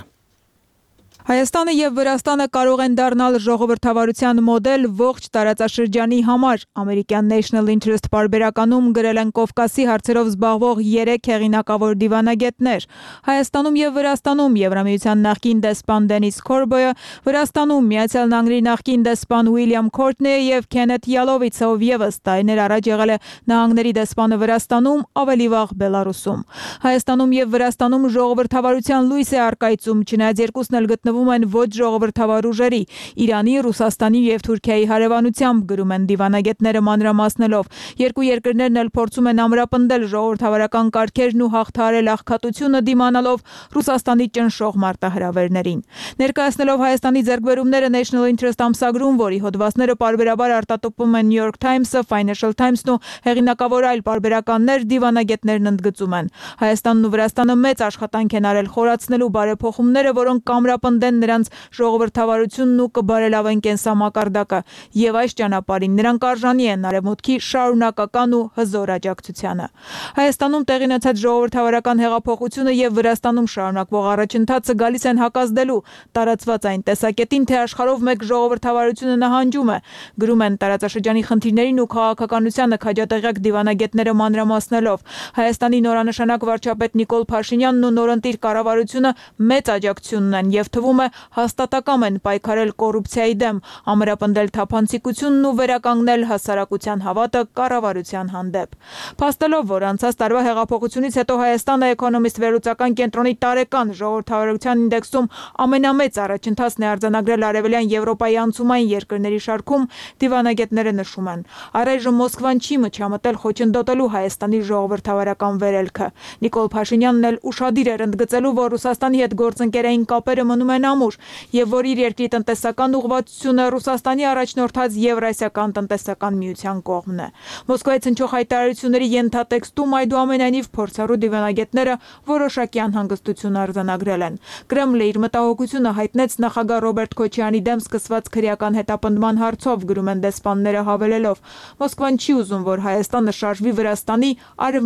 Հայաստանը եւ Վրաստանը կարող են դառնալ ժողովրդավարության մոդել ողջ տարածաշրջանի համար։ Ամերիկյան National Interest պարբերականում գրել են Կովկասի հարցերով զբաղվող երեք հեղինակավոր դիվանագետներ։ Հայաստանում եւ Վրաստանում Եվրամիության նախկին դեսպան Դենիս Քորբոյը, Վրաստանում Միացյալ Նահանգների նախկին դեսպան Ուիլյամ Քորտնեը եւ Քենեթ Յալովիցը, ով եւս տարիներ առաջ եղել է նահանգների դեսպանը Վրաստանում, ավելի վաղ Բելարուսում։ Հայաստանում եւ Վրաստանում ժողովրդավարության լույս է առկայծում, չնայած երկուսն էլ գտնվում են ոչ ժողովրդավար ուժերի, Իրանի, Ռուսաստանի եւ Թուրքիայի հարևանությամբ, գրում են դիվանագետները մանրամասնելով։ Երկու երկրներն էլ փորձում են ամրապնդել ժողովրդավարական կարգերն ու հաղթահարել աղքատությունը դիմանալով Ռուսաստանի ճնշող մարտահրավերներին։ Ներկայացնելով Հայաստանի ձեռքբերումները National Interest ամսագրում, որի հոդվածները պարբերաբար արտատոպում են New York Times-ը, Financial Times-ն ու հեղինակավոր այլ պարբերականներ, դիվանագետներն ընդգծում են։ Հայաստանն ու Վրաստանը մեծ աշխատանք են արել խորացնելու բարեփոխումները, որոնք կամրապնդեն նրանց ժողովրդավարությունն ու կբարելավեն կենսամակարդակը, եւ այս ճանապարհին նրանք արժանի են արևմուտքի շարունակական ու հզոր աջակցությանը։ Հայաստանում տեղի ունեցած ժողովրդավարական հեղափոխությունը եւ Վրաստանում շարունակվող առաջընթացը գալիս են հակազդելու տարածված այն տեսակետին, թե աշխարհով մեկ ժողովրդավարությունը նահանջում է, գրում են տարածաշրջանի խնդիրներին ու քաղաքականությանը քաջատեղյակ դիվանագետները մանրամասնելով։ Հայաստանի նորանշանակ վարչապետ Նիկոլ Փաշինյանն ու նորընտիր կառավարությունը մեծ աջակցություն ունեն եւ թվում է հաստատակամ են պայքարել կոռուպցիայի դեմ, ամրապնդել թափանցիկությունն ու վերականգնել հասարակության հավատը կառավարության հանդեպ։ Փաստելով, որ անցած տարվա հեղափոխությունից հետո Հայաստանը Economist վերլուծական կենտրոնի տարեկան ժողովրդավարության ինդեքսում ամենամեծ առաջընթացն է արձանագրել Արևելյան Եվրոպայի անցումային երկրների շարքում, դիվանագետները նշում են։ Առայժմ Մոսկվան չի մչամտել խոչընդոտելու Հայաստանի ժողովրդավարական վերելքը։ Նիկոլ Փաշինյանն էլ ուշադիր էր ընդգծելու, որ Ռուսաստանի հետ գործընկերային կապերը մնում են ամուր եւ որ իր երկրի տնտեսական ուղղվածությունը Ռուսաստանի առաջնորդած Եվրասիական տնտեսական միության կողմն է։ Մոսկվայից հնչող հայտարարությունների ենթատեքստում այդուամենայնիվ փորձառու դիվանագետները որոշակի անհանգստություն արձանագրել են։ Կրեմլը իր մտահոգությունը հայտնեց նախագահ Ռոբերտ Քոչյանի դեմ սկսված քրեական հետապնդման հարցով, գրում են դեսպանները հավելելով. Մոսկվան չի ուզում, որ Հայաստանը շարժվի Վրաստանի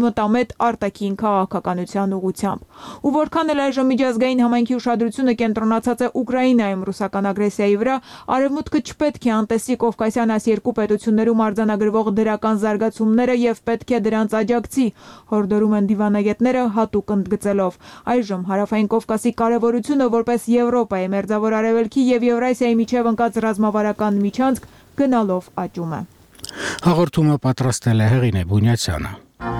արևմտամետ արտաքին քաղաքականության ուղղությամբ։ Ու որքան էլ այժմ միջազգային համայնքի ուշադրությունը կենտրոնացել դիմացած է Ուկրաինայում ռուսական ագրեսիայի վրա, Արևմուտքը չպետք է անտեսի Կովկասյան այս երկու պետություններում արձանագրվող դրական զարգացումները եւ պետք է դրանց աջակցի, հորդորում են դիվանագետները հատուկ ընդգծելով։ Այժմ Հարավային Կովկասի կարևորությունը որպես Եվրոպայի, Մերձավոր Արևելքի եւ Եվրասիայի միջև ընկած ռազմավարական միջանցք գնալով աճում է։ Հաղորդումը պատրաստել է Հեղինե Բունյացյանը։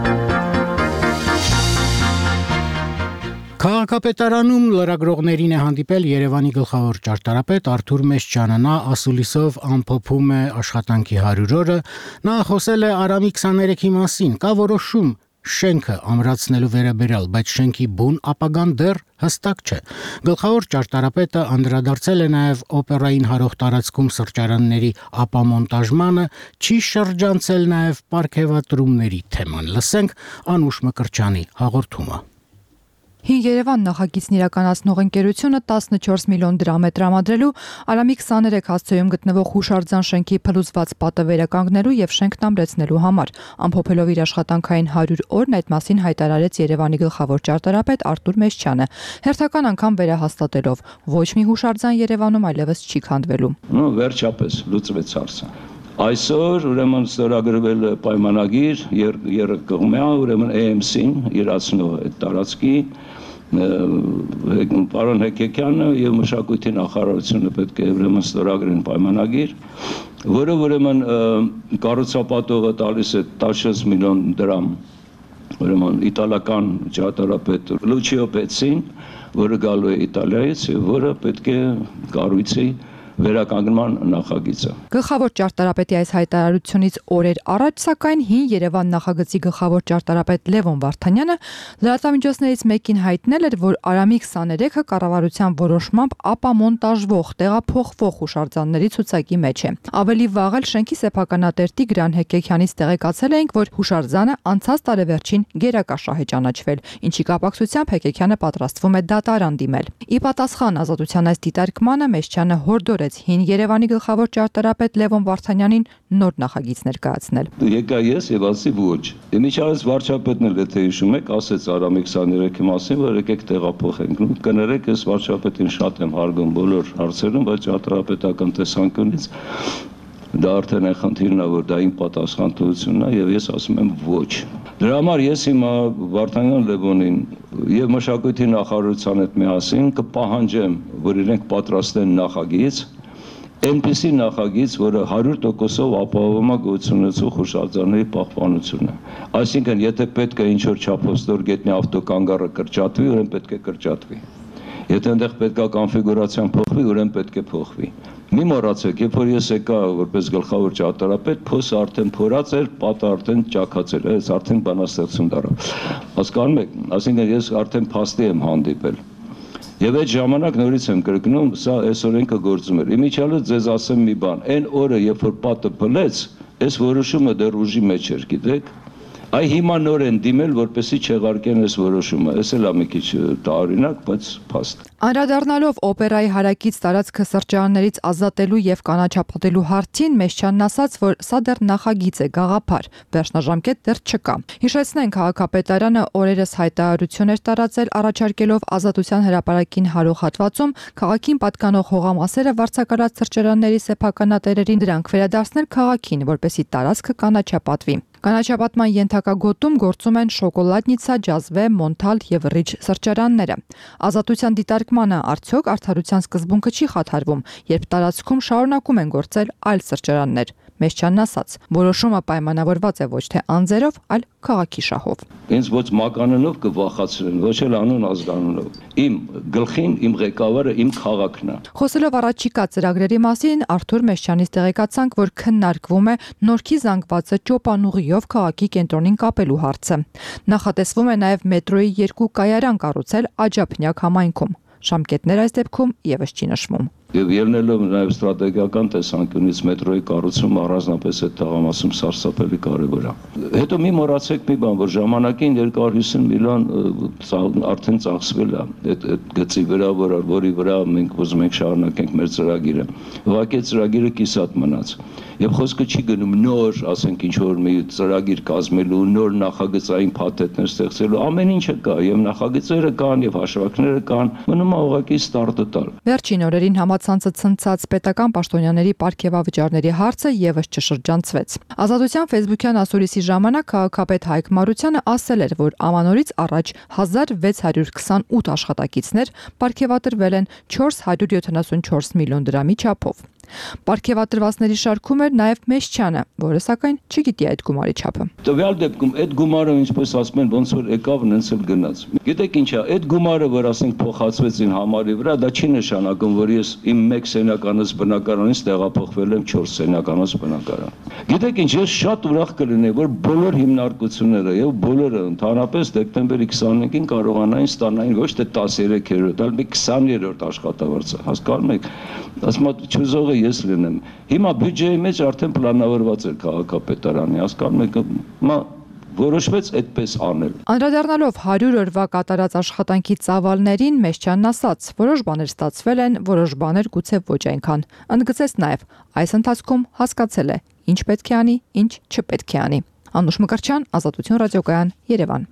Քաղաքապետարանում լրագրողներին է հանդիպել Երևանի գլխավոր ճարտարապետ Արթուր Մեշչյանը, նա ասուլիսով ամփոփում է աշխատանքի հարյուր օրը, նա խոսել է Արամի քսաներեքի մասին, կա որոշում շենքը ամրացնելու վերաբերյալ, բայց շենքի բուն ապագան դեռ հստակ չէ։ Գլխավոր ճարտարապետը անդրադարձել է նաև օպերային հարող տարածքում սրճարանների ապամոնտաժմանը, չի շրջանցել նաև պարգևատրումների թեման։ Լսենք Անուշ Մկրտչյանի հաղորդումը։ Հին Երևան նախագիծն իրականացնող ընկերությունը տասնչորս միլիոն դրամ է տրամադրելու Արամի քսաներեք հասցեում գտնվող հուշարձան շենքի փլուզված պատը վերականգնելու եւ շենքն ամրացնելու համար։ Ամփոփելով իր աշխատանքային հարյուր օրն այդ մասին հայտարարեց Երևանի գլխավոր ճարտարապետ Արթուր Մեշչյանը, հերթական անգամ վերահաստատելով՝ ոչ մի հուշարձան Երևանում այլևս չի քանդվելու։ Նո վերջապես լուծվեց հարցը։ Այսօր ուրեմն ստորագրվել է պայմանագիր երկկողմյա, ուրեմն A M C-ն իրացնող այդ տարածքի պարոն Հեկեկյանը եւ մշակույթի նախարարությունը պետք է ուրեմն ստորագրեն պայմանագիր, որը ուրեմն կառուցապատողը տալիս է տասնչորս միլիոն դրամ ուրեմն իտալական ճարտարապետ Լուչիո Պեցին, որը գալու է Իտալիայից, որը պետք է կառույցի վերականգնման նախագիծը։ Գլխավոր ճարտարապետի այս հայտարարությունից օրեր առաջ, սակայն Հին Երևան նախագծի գլխավոր ճարտարապետ Լևոն Վարդանյանը լրատվամիջոցներից մեկին հայտնել էր, որ Արամի քսաներեքը կառավարության որոշմամբ ապամոնտաժվող, տեղափոխվող հուշարձանների ցուցակի մեջ է։ Ավելի վաղ էլ շենքի սեփականատեր Տիգրան Հեկեկյանից տեղեկացել էինք, որ հուշարձանը անցած տարեվերջին գերակաշահ է ճանաչվել, ինչի կապակցությամբ Հեկեկյանը պատրաստվում է դատարան դիմել։ Ի պատասխան Ազատության այս դիտարկմանը Մեշչյանը հորդորեց Հին Երևանի գլխավոր ճարտարապետ Լևոն Վարդանյանին նոր նախագիծ ներկայացնել։ Եկա ես եւ ասի ոչ։ Իմիջիայլս վարչապետն էլ եթե հիշում եք, ասեց Արամի քսաներեքի մասին, որ եկեք տեղափոխենք։ Կներեք, ես վարչապետին շատ եմ հարգում բոլոր հարցերում, բայց ճարտարապետական տեսանկյունից դա արդեն է խնդիրն, որ դա իմ պատասխանատվությունն է եւ ես ասում եմ ոչ։ Դրա համար ես հիմա Վարդանյան Լևոնին եւ մշակույթի նախարարության հետ միասին կպահանջեմ, որ իրենք պատրաստեն նախագիծ, այնպիսի նախագիծ, որը հարյուր տոկոսով ապահովում է գոյություն ունեցող հուշարձանների պահպանությունը։ Այսինքն, եթե պետք է ինչ-որ չափով ստորգետնյա ավտոկանգառը կրճատվի, ուրեմն պետք է կրճատվի։ Եթե այնտեղ պետք է կոնֆիգուրացիան փոխվի, ուրեմն պետք է փոխվի։ Մի մոռացեք, երբ որ ես եկա որպես գլխավոր ճարտարապետ, փոսը արդեն փորած էր, պատը արդեն ճաքած էր, այս արդեն բանաստեղծություն դառավ։ Հասկանում եք, այսինքն ես արդեն փաստի եմ հանդիպել։ Եվ այդ ժամանակ նորից եմ կրկնում, սա այս օրենքը գործում էր։ Իմիջիալը ձեզ ասեմ մի բան, այն օրը, երբ որ պատը փլեց, այս որոշումը դեռ ուժի մեջ էր, գիտեք։ Այ հիմա նոր են դիմել, որպեսզի չեղարկեն այս որոշումը։ Այս էլ է մի քիչ տարօրինակ, բայց փաստ։ Անդրադառնալով օպերայի հարակից տարածքը սրճարաններից ազատելու եւ կանաչապատելու հարցին, Մեշչյանն ասաց, որ սա դեռ նախագիծ է, գաղափար, վերջնաժամկետ դեռ չկա։ Հիշեցնենք, քաղաքապետարանը օրերս հայտարարություն էր տարածել, առաջարկելով Ազատության հրապարակին հարող հատվածում քաղաքին պատկանող հողամասերը վարձակալած սրճարանների սեփականատերերին դրանք վերադարձնել քաղաքին, որպեսզի տարածքը կանաչապատվի։ Կանաչապատման ենթակա գոտում գործում են Շոկոլադնիցա, Ջազվե, Մոնթալ եւ Ռիչ սրճարանները։ Ազատության դիտարկմանը արդյոք արդարության սկզբունքը չի խաթարվում, երբ տարածքում շարունակում են գործել այլ սրճարաններ։ Մեշչյանն ասաց, որոշումը պայմանավորված է ոչ թե անձերով, այլ քաղաքի շահով։ Ինձ ոչ մականունով կվախացրեն, ոչ էլ անուն ազգանունով։ Իմ գլխին իմ ղեկավարը իմ քաղաքն է։ Խոսելով առաջիկա ծրագրերի մասին, Արթուր Մեշչյանից տեղեկացանք, որ քննարկվում է Նորքի զանգվածը ճոպանուղիով քաղաքի կենտրոնին կապելու հարցը։ Նախատեսվում է նաև մետրոյի երկու կայարան կառուցել Աջափնյակ համայնքում։ Ժամկետներ այս դեպքում եւս չի նշվում։ Եվ ելնելով նաև ստրատեգիական տեսանկյունից մետրոյի կառուցումը առանձնապես այդ թաղամասում սարսափելի կարևոր է։ Հետո մի մոռացեք մի բան, որ ժամանակին երկու հարյուր հիսուն միլիոն արդեն ծախսվել է այդ գծի վրա, որի վրա մենք ուզում ենք շարունակենք մեր ծրագիրը։ Ուղղակի ծրագիրը կիսատ մնաց։ Եվ խոսքը չի գնում նոր, ասենք ինչ որ մի ծրագիր կազմելու, նոր նախագծային փաթեթներ ստեղծելու, ամեն ինչը կա, եւ նախագծերը կան, եւ հաշվարկները կան, մնում է ուղղակի ստարտը տալ։ Վերջին օրերին համացանցը ցնցած պետական պաշտոնյաների պարգևավճարների հարցը եւս չշրջանցվեց։ Ազատության Facebook-յան ասուլիսի ժամանակ քաղաքապետ Հայկ Մարությանը ասել էր, որ ամանորից առաջ հազար վեց հարյուր քսանութ աշխատակիցներ պարգևատրվել են չորս հարյուր յոթանասունչորս միլիոն դրամի չափով։ Պարգևատրվածների շարքում էր նաև Մեշչյանը, որը սակայն չգիտի այդ գումարի չափը։ Տվյալ դեպքում այդ գումարը, ինչպես ասում են, ոնց որ եկավ, նենց էլ գնաց։ Գիտեք ինչ է, այդ գումարը, որ ասենք փոխացվեց ին համարի վրա, դա չի նշանակում, որ ես իմ մեկ սենյականից բնակարանից տեղափոխվել եմ չորս սենյականից բնակարան։ Գիտեք ինչ, ես շատ ուրախ կլինեի, որ բոլոր հիմնարկությունները եւ բոլորը ընդհանրապես դեկտեմբերի քսաներկին կարողանային ստանային ոչ թե տասներորդ, այլ մի քսաներորդ աշխատավարձը։ Հասկանում եք, ասում եմ, չուզողը ես լինեմ։ Հիմա բյուջեի մեջ արդեն պլանավորված էր քաղաքապետարանի, հասկանում եք, մա որոշվեց այդպես անել։ Անդրադառնալով հարյուր օրվա կատարած աշխատանքի ծավալներին Մեշչյանն ասաց, որոշ բաներ ստացվել են, որոշ բաներ գուցե ոչ այնքան։ Ընդգծեց նաև, այս ընթացքում հասկացել է, ինչ պետք է անի, ինչ չպետք է անի։ Անուշ Մկրտչյան, Ազատություն ռադիոկայան, Երևան։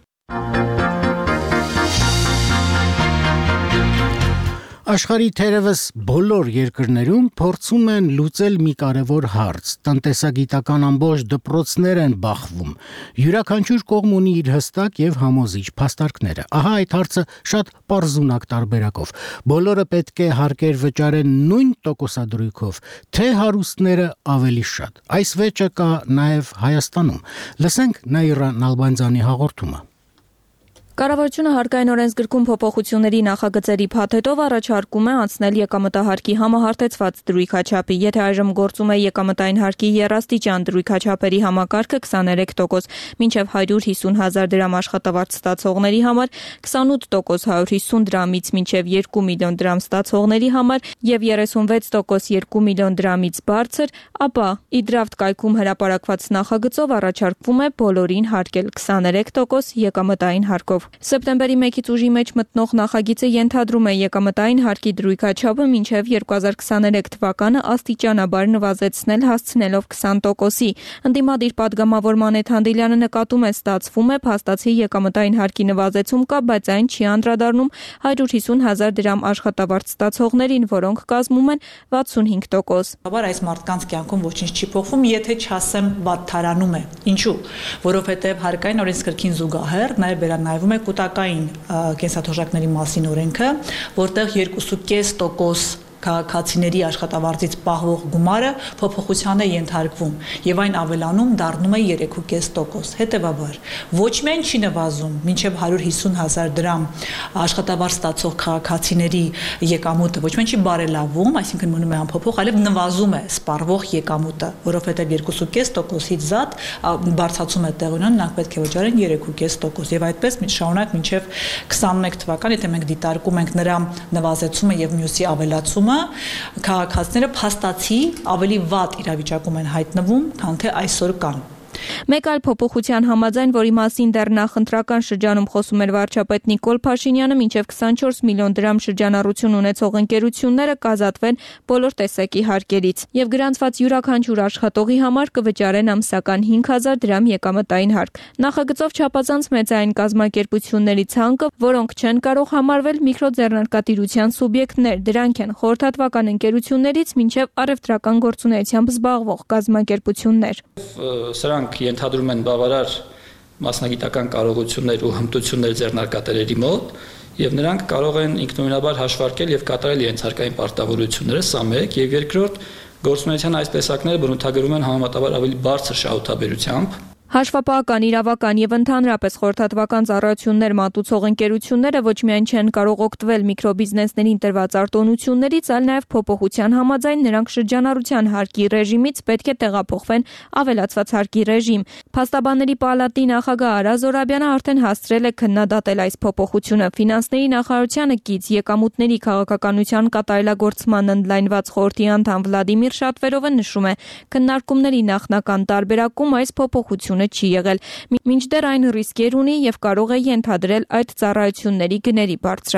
Աշխարհի թերևս բոլոր երկրներում փորձում են լուծել մի կարևոր հարց. տնտեսագիտական ամբողջ դպրոցներ են բախվում։ Յուրաքանչյուր կողմ ունի իր հստակ եւ համոզիչ փաստարկները։ Ահա այդ հարցը շատ պարզունակ տարբերակով։ Բոլորը պետք է հարկեր վճարեն նույն տոկոսադրույքով, թե հարուստները ավելի շատ։ Այս վեճը կա նաեւ Հայաստանում։ Լսենք Նաիրա Նալբանդյանի հաղորդումը։ Կառավարությունը հարկային օրենսգրքում փոփոխությունների նախագծերի փաթեթով առաջարկում է անցնել եկամտահարկի համահարթեցված դրույքաչափի։ Եթե այժմ գործում է եկամտային հարկի եռաստիճան դրույքաչափերի համակարգը քսաներեք տոկոս մինչև հարյուր հիսուն հազար դրամ աշխատավարձ ստացողների համար, քսանութ տոկոս հարյուր հիսուն դրամից մինչև երկու միլիոն դրամ ստացողների համար եւ երեսունվեց տոկոս երկու միլիոն դրամից բարձր, ապա իդրավտ կայքում հրապարակված նախագծով առաջարկվում է բոլորին հարկել քսաներեք տոկոս եկամտային հարկով։ Սեպտեմբերի մեկից ուժի մեջ մտնող նախագիծը ենթադրում է եկամտային հարկի դրույքաչափը մինչև երկու հազար քսաներեք թվականը աստիճանաբար նվազեցնել հասցնելով քսան տոկոսի։ Ընդդիմադիր падգամավոր Մանեթ Հանդիլյանը նկատում է, ստացվում է փաստացի եկամտային հարկի նվազեցում կա, բայց այն չի անդրադառնում հարյուր հիսուն հազար դրամ աշխատավարձ ստացողներին, որոնք կազմում են վաթսունհինգ տոկոս։ Բայց այս մարդկանց կյանքում ոչինչ չի փոխվում, եթե չասեմ վատթարանում է։ Ինչու՞։ Որովհետև հարկային օրենսգրքին զուգահեռ նաև վերանայվում է կൂട്ടակային կենսաթոշակների մասին օրենքը, որտեղ երկու կես տոկոս քաղաքացիների աշխատավարձից պահվող գումարը փոփոխության է ենթարկվում եւ այն ավելանում դառնում է երեք ու կես տոկոս։ Հետևաբար ոչ միայն չի նվազում մինչեւ հարյուր հիսուն հազար դրամ աշխատավարձ ստացող քաղաքացիների եկամուտը, ոչ միայն չի բարելավում, այսինքն մնում է անփոփոխ, այլև նվազում է սպառվող եկամուտը, որովհետեւ երկու ու կես տոկոսից զատ բարձրացում է տեղի ունենում, նրանք պետք է վճարեն երեք ու կես տոկոս եւ այդպես շարունակ մինչեւ քսանմեկ թվական, եթե մենք դիտարկում ենք նրա նվազեցումը եւ մյուսի ավելացումը, քաղաքացիները փաստացի ավելի վատ իրավիճակում են հայտնվում, քան թե այսօր կան։ Մեկ այլ փոփոխության համաձայն, որի մասին դեռ նախընտրական շրջանում խոսում էր վարչապետ Նիկոլ Փաշինյանը, մինչև քսանչորս միլիոն դրամ շրջանառություն ունեցող ընկերությունները կազատվեն բոլոր տեսակի հարկերից եւ գրանցված յուրաքանչյուր աշխատողի համար կվճարեն ամսական հինգ հազար դրամ եկամտային հարկ։ Նախագծով չափազանց մեծ այն կազմակերպությունների ցանկը, որոնք չեն կարող համարվել միկրոձեռնարկատիրության սուբյեկտներ, դրանք են խորհրդատվական ընկերություններից մինչև առևտրական գործունեությամբ զբաղվող կազմակերպություններ։ Սրանք ենթադրում են բավարար մասնագիտական կարողություններ ու հմտություններ ձեռնարկատերերի մոտ եւ նրանք կարող են ինքնուրույնաբար հաշվարկել եւ կատարել իրենց հարկային պարտավորությունները, սա մեկ, եւ երկրորդ գործունեության այս տեսակները բնութագրում են համեմատաբար ավելի բարձր շահութաբերությամբ։ Հաշվապահական, իրավական եւ ընդհանրապես խորհրդատվական ծառայություններ մատուցող ընկերությունները ոչ միայն չեն կարող օգտվել միկրոբիզնեսներին տրված արտոնություններից, այլ նաեւ փոփոխության համաձայն նրանք շրջանառության հարկի ռեժիմից պետք է տեղափոխվեն ավելացված հարկի ռեժիմ։ Փաստաբանների պալատի նախագահ Արա Զորաբյանը արդեն հասցրել է քննադատել այս փոփոխությունը։ Ֆինանսների նախարարությանը կից եկամուտների քաղաքականության կատարելագործման ընդլայնված խորհրդի անդամ Վլադիմիր Շատվերովը նշում է, քննարկումների նախնական տարբերակում այս փոփոխությունը չի եղել, մինչդեռ այն ռիսկեր ունի եւ կարող է ենթադրել այդ ծառայությունների գների բարձրացում։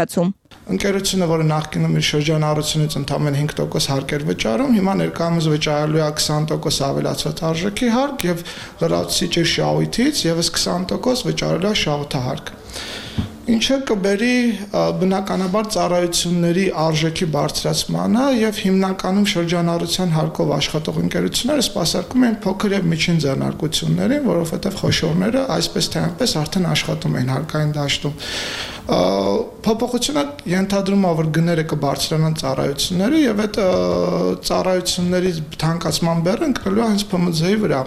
Ընկերությունը, որը նախկինում իր շրջանառությունից ընդամենը հինգ տոկոս հարկ էր վճարում, հիմա ներկայումս վճարելու է քսան տոկոս ավելացված արժեքի հարկ եւ լրացուցիչ իր շահույթից եւս քսան տոկոս վճարելու է շահութահարկ։ Ինչը կբերի բնականաբար ծառայությունների արժեքի բարձրացմանը եւ հիմնականում շրջանառության հարկով աշխատող ընկերությունները սպասարկում են փոքր եւ միջին ձեռնարկություններին, որովհետեւ խոշորները այսպես թե այնպես արդեն աշխատում են հարկային դաշտում։ Փոփոխությունը ենթադրում է, որ գները կբարձրանան ծառայությունները եւ այդ ծառայությունների թանկացման բեռը ընկնելու է հենց Փ M Z-ի վրա։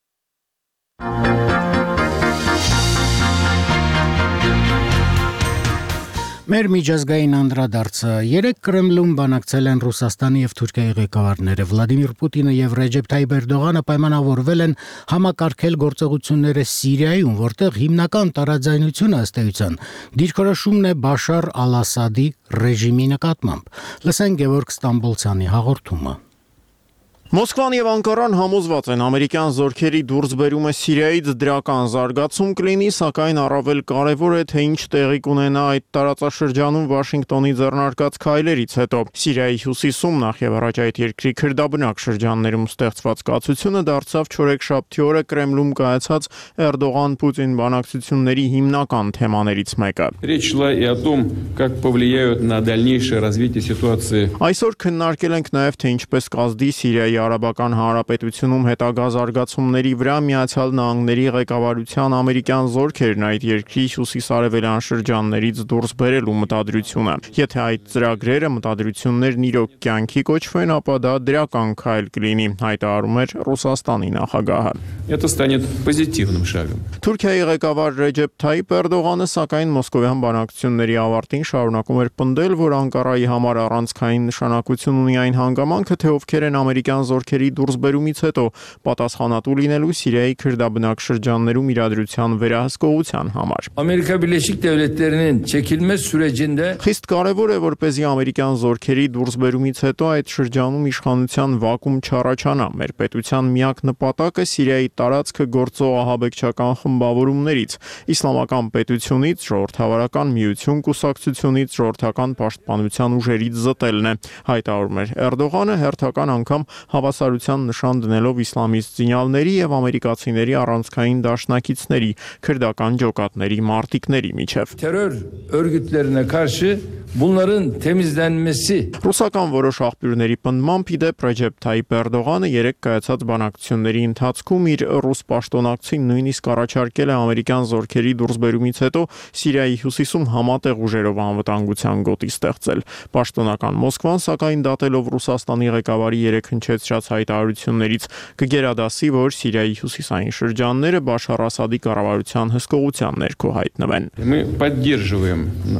Մեր միջազգային անդրադարձը երեք Կրեմլում բանակցել են Ռուսաստանի եւ Թուրքիայի ղեկավարները։ Վլադիմիր Պուտինը եւ Ռեջեփ Թայիփ Էրդողանը պայմանավորվել են համակարգել գործողությունները Սիրիայում, որտեղ հիմնական տարաձայնությունը ըստ էության դիրքորոշումն է Բաշար Ալ-Ասադի ռեժիմի նկատմամբ։ Լսենք Գևորգ Ստամբոլցյանի հաղորդումը։ Մոսկվան եւ Անկարան համոզված են ամերիկյան զորքերի դուրսբերումը Սիրիայից դրական զարգացում կլինի, սակայն առավել կարևոր է, թե ինչ տեղի կունենա այդ տարածաշրջանում Վաշինգտոնի ձեռնարկած քայլերից հետո։ Սիրիայի հյուսիսում նախ եւ առաջ այդ երկրի քրդաբնակ շրջաններում ստեղծված կացությունը դարձավ չորեքշաբթի օրը Կրեմլում կայացած Էրդողան-Պուտին բանակցությունների հիմնական թեմաներից մեկը։ Речь шла и о том, как повлияют на дальнейшее развитие ситуации. Այսօր քննարկել ենք նաեւ թե ինչպես կազդի Սիրիայի Արաբական Հանրապետությունում հետագա զարգացումների վրա Միացյալ Նահանգների ղեկավարության ամերիկյան զորքերն այդ երկրի հյուսիսարևելյան շրջաններից դուրս բերելու մտադրությունը։ Եթե այդ ծրագրերը մտադրություններն իրոք կյանքի կոչվեն, ապա դա դրական քայլ կլինի, հայտարարում էր Ռուսաստանի նախագահը։ Это станет позитивным шагом. Թուրքիայի ղեկավար Ռեջեփ Թայիփ Էրդողանը սակայն մոսկովյան բանակցությունների ավարտին շարունակում էր պնդել, որ Անկարայի համար առանցքային նշանակություն ունի այն հանգամանքը, թե ովքեր են ամերիկյան զորքերի դուրսբերումից հետո պատասխանատու լինելու Սիրիայի քրդաբնակ շրջաններում իրադրության վերահսկողության համար։ Amerika Birleşik Devletleri'nin çekilme sürecinde Խիստ կարևոր է, որպեսզի ամերիկյան զորքերի դուրսբերումից հետո այդ շրջանում իշխանության վակուում չառաջանա։ Մեր պետության միակ նպատակը Սիրիայի տարածքը գործող ահաբեկչական խմբավորումներից, իսլամական պետությունից, ժողովրդավարական միություն կուսակցությունից, ժողովրդական պաշտպանության ուժերից զտելն է, հայտարարում էր Էրդողանը հերթական անգամ հավասարության նշան դնելով իսլամիստ զինյալների եւ ամերիկացիների առանցքային դաշնակիցների, քրդական ջոկատների, մարտիկների միջև։ Terör örgütlerine karşı bunların temizlenmesi. Ռուսական որոշ աղբյուրների պնդմամբ ի դեպ Ռեջեփ Թայիփ Էրդողանը երեք կայացած բանակցությունների ընթացքում իր ռուս պաշտոնակցին նույնիսկ առաջարկել է ամերիկյան զորքերի դուրսբերումից հետո Սիրիայի հյուսիսում համատեղ ուժերով անվտանգության գոտի ստեղծել։ Պաշտոնական Մոսկվան սակայն դատելով Ռուսաստանի ղեկավարի երեք հնչեցրած հայտարարություններից կգերադասի, որ Սիրիայի հյուսիսային շրջանները Բաշար Ասադի կառավարության հսկողության ներքո հայտնվեն։ Мы поддерживаем.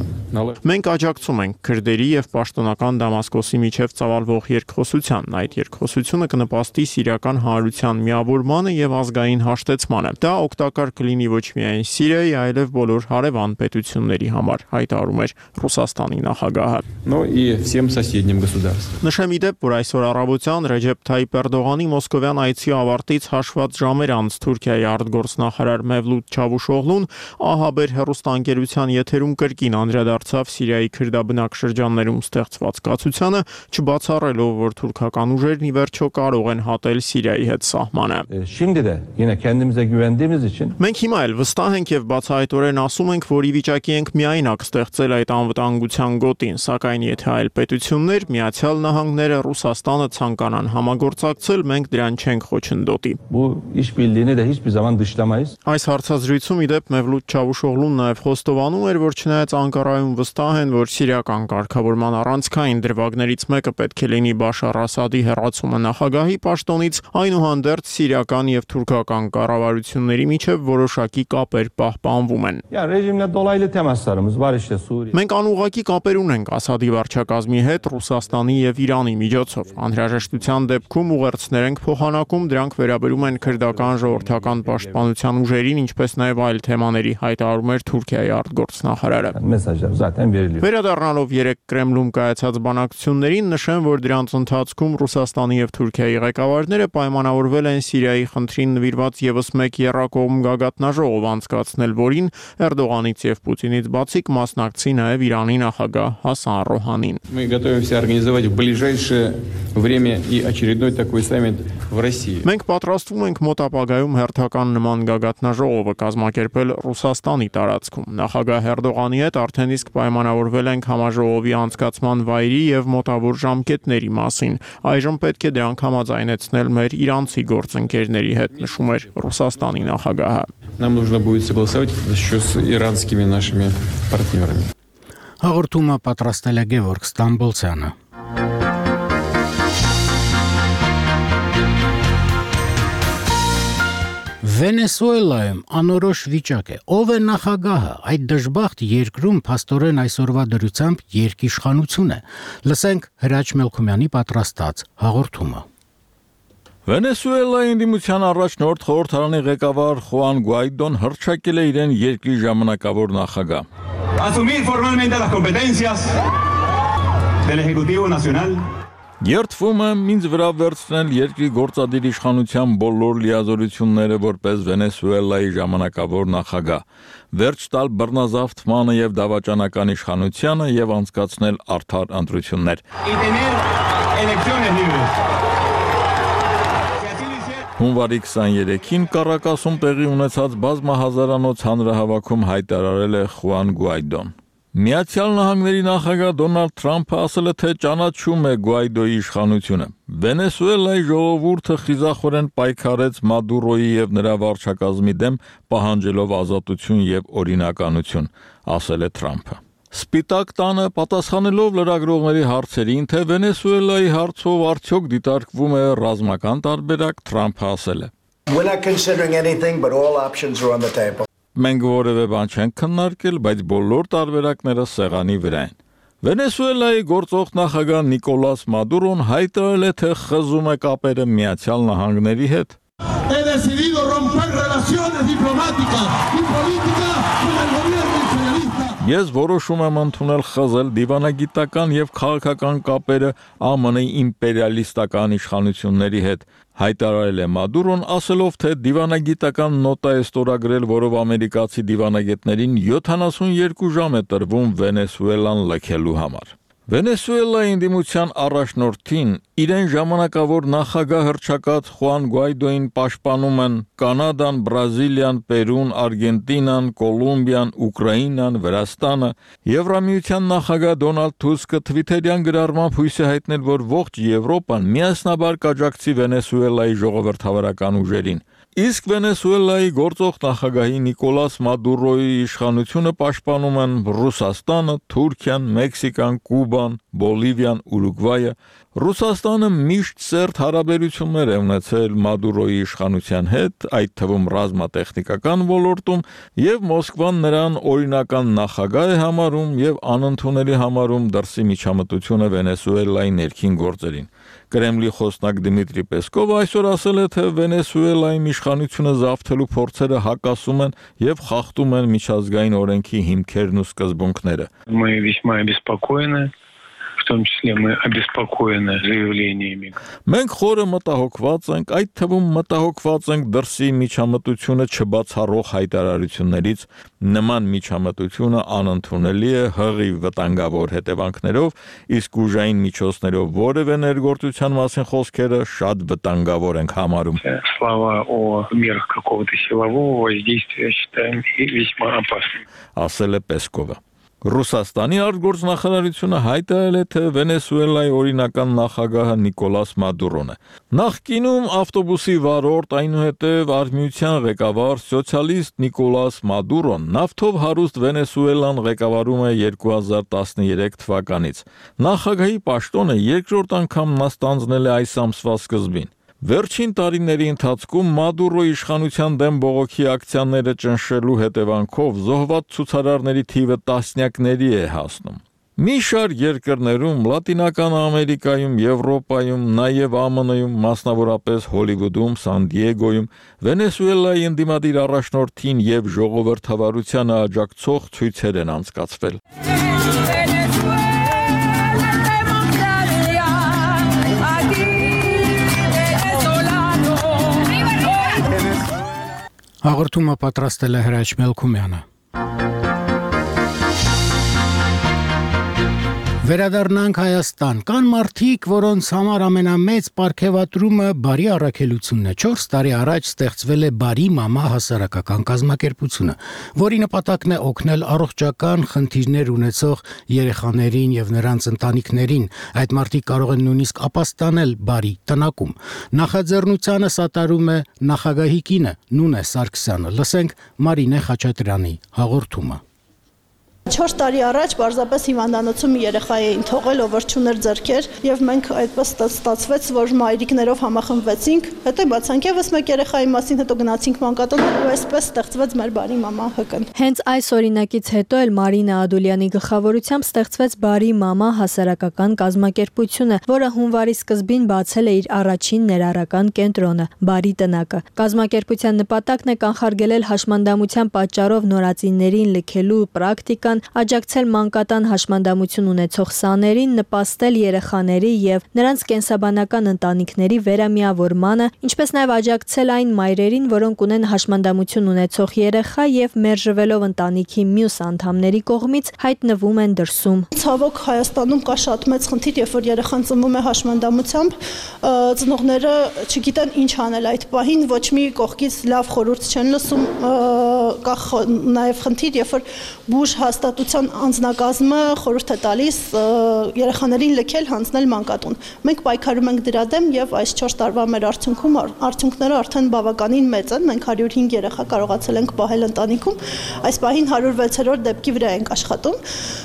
Մենք աջակցում ենք քրդերի եւ պաշտոնական Դամասկոսի միջև ծավալվող երկխոսությանն։ Այդ երկխոսությունը կնպաստի սիրիական հանրության միավորմանը եւ ազգային հաշտեցմանը։ Դա օգտակար կլինի ոչ միայն Սիրիայի, այլև բոլոր հարևան պետությունների համար, հայտարարում էր Ռուսաստանի նախագահը։ Но и всем соседним государствам. Նշեմ ի դեպ, որ այսօր առավոտյան Ռեջեփ Թայիփ Էրդողանի մոսկովյան այցի ավարտից հաշված ժամեր անց Թուրքիայի արտգործնախարար Մևլութ Չավուշօղլուն ԱՀԲ հեռուստաընկերության եթերում կրկին անդրադարձավ Սիրիայի քրդաբնակ շրջաններում ստեղծված կացությանը, չբացառելով, որ թուրքական ուժերն ի վերջո կարող են հատել Սիրիայի հետ սահմանը։ Şimdi de yine kendimize güvendiğimiz için Մենք հիմա էլ վստահ ենք եւ բացահայտորեն ասում ենք, որ ի վիճակի ենք միայնակ ստեղծել այդ անվտանգության գոտին, սակայն եթե այլ պետություններ, Միացյալ Նահանգները, Ռուսաստանը ցանկանան համագործակցել, մենք դրան չենք խոչընդոտի։ bu işbirliğini de hiçbir zaman dışlamayız. Այս հարցազրույցում ի դեպ Մևլութ Չավուշօղլուն նաեւ խոստովանում էր, որ չնայած Անկարայում վստահ են, որ սիրիական կարգավորման առանցքային դրվագներից մեկը պետք է լինի Բաշար Ասադի հեռացումը նախագահի պաշտոնից, այնուհանդերձ սիրիական եւ թուրքական կառավարությունների միջև որոշակի կապեր պահպանվում են։ Yani rejimle dolaylı temaslarımız var işte Suriye. Մենք անուղղակի կապեր ունենք Ասադի վարչակազմի հետ Ռուսաստանի եւ Իրանի միջոցով։ Անհրաժեշտության դեպքում ուղերձներ ենք փոխանակում, դրանք վերաբերում են քրդական ժողովրդական պաշտպանության ուժերին, ինչպես նաեւ այլ թեմաների, հայտարարում էր Թուրքիայի արտգործնախարարը։ Mesajlar zaten veriliyor. Վերադառնալով երեք Կրեմլում կայացած բանակցություններին նշեն, որ դրանց ընթացքում Ռուսաստանի եւ Թուրքիայի ղեկավարները պայմանավորվել են Սիրիայի խնդրին նվիրված եւս մեկ եռակողմ գագաթնաժողով անցկացնել, որին Էրդողանից եւ Պուտինից բացիկ մասնակցի նաեւ Իրանի նախագահ Հասան Ռոհանին. Мы готовимся организовать в ближайшее время и очередной такой саммит в России. Մենք պատրաստվում ենք մոտ ապագայում հերթական նման գագաթնաժողովը կազմակերպել Ռուսաստանի տարածքում։ Նախագահ Էրդողանի հետ արդեն իսկ պայմանավորվել ենք համաժողովի անցկացման վայրի եւ մոտավոր ժամկետների մասին։ Այժմ պետք է դրանք համաձայնեցնել մեր իրանցի գործընկերների հետ, նշում էր Ռուսաստանի նախագահը։ Нам нужно будет согласовать еще с иранскими нашими партнерами. Հաղորդումը պատրաստել է Գևորգ Ստամբոլցյանը։ Վենեսուելայում անորոշ վիճակ է։ Ով է նախագահը։ Այդ դժբախտ երկրում փաստորեն այսօրվա դրությամբ երկիշխանություն է։ Լսենք Հրաչ Մելքումյանի պատրաստած հաղորդումը։ Վենեսուելայի ընդդիմության առաջնորդ խորհրդարանի ղեկավար Խուան Գուայդոն հռչակել է իրեն երկրի ժամանակավոր նախագահ։ Asumir formalmente las competencias del Ejecutivo Nacional. Երդվում եմ ինձ վրա վերցնել երկրի գործադիր իշխանության բոլոր լիազորությունները որպես Վենեսուելայի ժամանակավոր նախագահ, վերջ տալ բռնազավթմանը եւ դավաճանական իշխանությանը եւ անցկացնել արդար ընտրություններ։ Հունվարի քսաներեքին Կարակասում տեղի ունեցած բազմահազարանոց հանրահավաքում հայտարարել է Խուան Գուայդոն։ Միացյալ Նահանգների նախագահ Դոնալդ Թրամփը ասել է, թե ճանաչում է Գուայդոյի իշխանությունը։ Վենեսուելայի ժողովուրդը խիզախորեն պայքարեց Մադուրոյի եւ նրա վարչակազմի դեմ, պահանջելով ազատություն եւ օրինականություն, ասել է Թրամփը։ Սպիտակ տանը պատասխանելով լրագրողների հարցերին, թե Վենեսուելայի հարցով արդյոք դիտարկվում է ռազմական տարբերակ, Թրամփը ասել է. We're not considering anything, but all options are on the table. Մենք որևէ բան չենք քննարկել, բայց բոլոր տարբերակները սեղանի վրա են։ Վենեսուելայի գործող նախագահ Նիկոլաս Մադուրոն հայտարարել է, թե խզում է կապերը Միացյալ Նահանգների հետ։ He decidido romper relaciones diplomáticas y políticas con el gobierno imperialista. Ես որոշում եմ ընդունել խզել դիվանագիտական եւ քաղաքական կապերը Α M N-ի իմպերիալիստական իշխանությունների հետ, հայտարարել է Մադուրոն, ասելով, թե դիվանագիտական նոտա է ստորագրել, որով ամերիկացի դիվանագետներին յոթանասունյոթ ժամ է տրվում Վենեսուելան լքելու համար։ Վենեսուելայի ընդդիմության առաջնորդին իրեն ժամանակավոր նախագահ հռչակած Խուան Գուայդոյին պաշտպանում են Կանադան, Բրազիլիան, Պերուն, Արգենտինան, Կոլումբիան, Ուկրաինան, Վրաստանը։ Եվրամիության նախագահ Դոնալդ Թուսկը Թվիթերյան գրառմամբ հույս է հայտնել, որ ողջ Եվրոպան միասնաբար կաջակցի Վենեսուելայի ժողովրդավարական ուժերին։ Իսկ Վենեսուելայի գործող նախագահի Նիկոլաս Մադուրոյի իշխանությունը պաշտպանում են Ռուսաստանը, Թուրքիան, Մեքսիկան, Կուբան, Բոլիվիան, Ուրուգվայը։ Ռուսաստանը միշտ սերտ հարաբերություններ է ունեցել Մադուրոյի իշխանության հետ, այդ թվում ռազմատեխնիկական ոլորտում, եւ Մոսկվան նրան օրինական նախագահ է համարում եւ անընդունելի համարում դրսի միջամտությունը Վենեսուելայի ներքին գործերին։ Կրեմլի խոսնակ Դմիտրի Պեսկովը այսօր ասել է, թե Վենեսուելայի իշխանությունը զավթելու փորձերը հակասում են եւ խախտում են միջազգային օրենքի հիմքերն ու սկզբունքները։ Мы весьма обеспокоены, в том числе мы обеспокоены заявлениями. Մենք խորը մտահոգված ենք, այդ թվում մտահոգված ենք դրսի միջամտությունը չբացառող հայտարարություններից, նման միջամտությունը անընդունելի է հղի վտանգավոր հետևանքներով, իսկ ուժային միջոցներով որևէ ներգործության մասին խոսքերը շատ վտանգավոր ենք համարում։ Слова о мерах какого-то силового воздействия считаем весьма опасными. Ասել է Պեսկովը։ Ռուսաստանի արտգործնախարարությունը հայտարարել է, թե Վենեսուելայի օրինական նախագահը Նիկոլաս Մադուրոն է։ Նախկինում ավտոբուսի վարորդ, այնուհետև արմիության ղեկավար սոցիալիստ Նիկոլաս Մադուրոն նավթով հարուստ Վենեսուելան ղեկավարում է երկու հազար տասներեք թվականից։ Նախագահի պաշտոնը երկրորդ անգամ նա ստանձնել է այս ամսվա սկզբին։ Վերջին տարիների ընթացքում Մադուրոյի իշխանության դեմ բողոքի ակցիաները ճնշելու հետևանքով զոհված ցուցարարների թիվը տասնյակների է հասնում։ Մի շարք երկրներում, Լատինական Ամերիկայում, Եվրոպայում, նաև Α M N-ում, մասնավորապես Հոլիվուդում, Սան Դիեգոյում, Վենեսուելայի ընդդիմադիր առաջնորդին եւ ժողովրդավարությանը աջակցող ցույցեր են անցկացվել։ Հաղորդումը պատրաստել է Հրաչ Մելքումյանը։ Վերադառնանք Հայաստան։ Կան մարդիկ, որոնց համար ամենամեծ պարգևատրումը բարի առաքելությունն է։ չորս տարի առաջ ստեղծվել է Բարի մամա հասարակական կազմակերպությունը, որի նպատակն է օգնել առողջական խնդիրներ ունեցող երեխաներին եւ նրանց ընտանիքներին։ Այդ մարդիկ կարող են նույնիսկ ապաստանել բարի տնակում։ Նախաձեռնությանը սատարում է նախագահի կինը Նունե Սարգսյանը։ Լսենք Մարինե Խաչատրյանի հաղորդումը։ չորս տարի առաջ պարզապես հիվանդանոցում մի երեխա էին թողել, ով որ չուներ ձեռքեր, եւ մենք այդպես ստացվեց, որ մայրիկներով համախմբվեցինք, հետո բացանք եւս մեկ երեխայի մասին, հետո գնացինք մանկատուն, ու այսպես ստեղծվեց մեր Բարի մամա ՀԿ-ն։ Հենց այս օրինակից հետո էլ Մարինա Ադուլյանի գլխավորությամբ ստեղծվեց Բարի մամա հասարակական կազմակերպությունը, որը հունվարի սկզբին բացել է իր առաջին ներառական կենտրոնը՝ Բարի տնակը։ Կազմակերպության նպատակն է կանխարգելել հաշմանդամության պատճառով նորածիններին լքելու պրակտիկան, աջակցել մանկատան հաշմանդամություն ունեցող սաներին, նպաստել երեխաների եւ նրանց կենսաբանական ընտանիքների վերամիավորմանը, ինչպես նաեւ աջակցել այն մայրերին, որոնք ունեն հաշմանդամություն ունեցող երեխա եւ մերժվելով ընտանիքի մյուս անդամների կողմից հայտնվում են դրսում։ Ցավոք Հայաստանում կա շատ մեծ խնդիր, երբ որ երեխան ծնվում է հաշմանդամությամբ, ծնողները չգիտեն ինչ անել այդ պահին, ոչ մի կողքից լավ խորհուրդ չեն լսում, կա նաեւ խնդիր, երբ որ բուժ հաստատության անձնակազմը խորհուրդ է տալիս երեխաներին լքել հանձնել մանկատուն։ Մենք պայքարում ենք դրա դեմ եւ այս չորս տարվա մեր արդյունքում արդյունքները արդեն բավականին մեծ են։ Մենք հարյուր հինգ երեխա կարողացել ենք պահել ընտանիքում։ Այս պահին հարյուր վեցերորդ դեպքի վրա ենք աշխատում։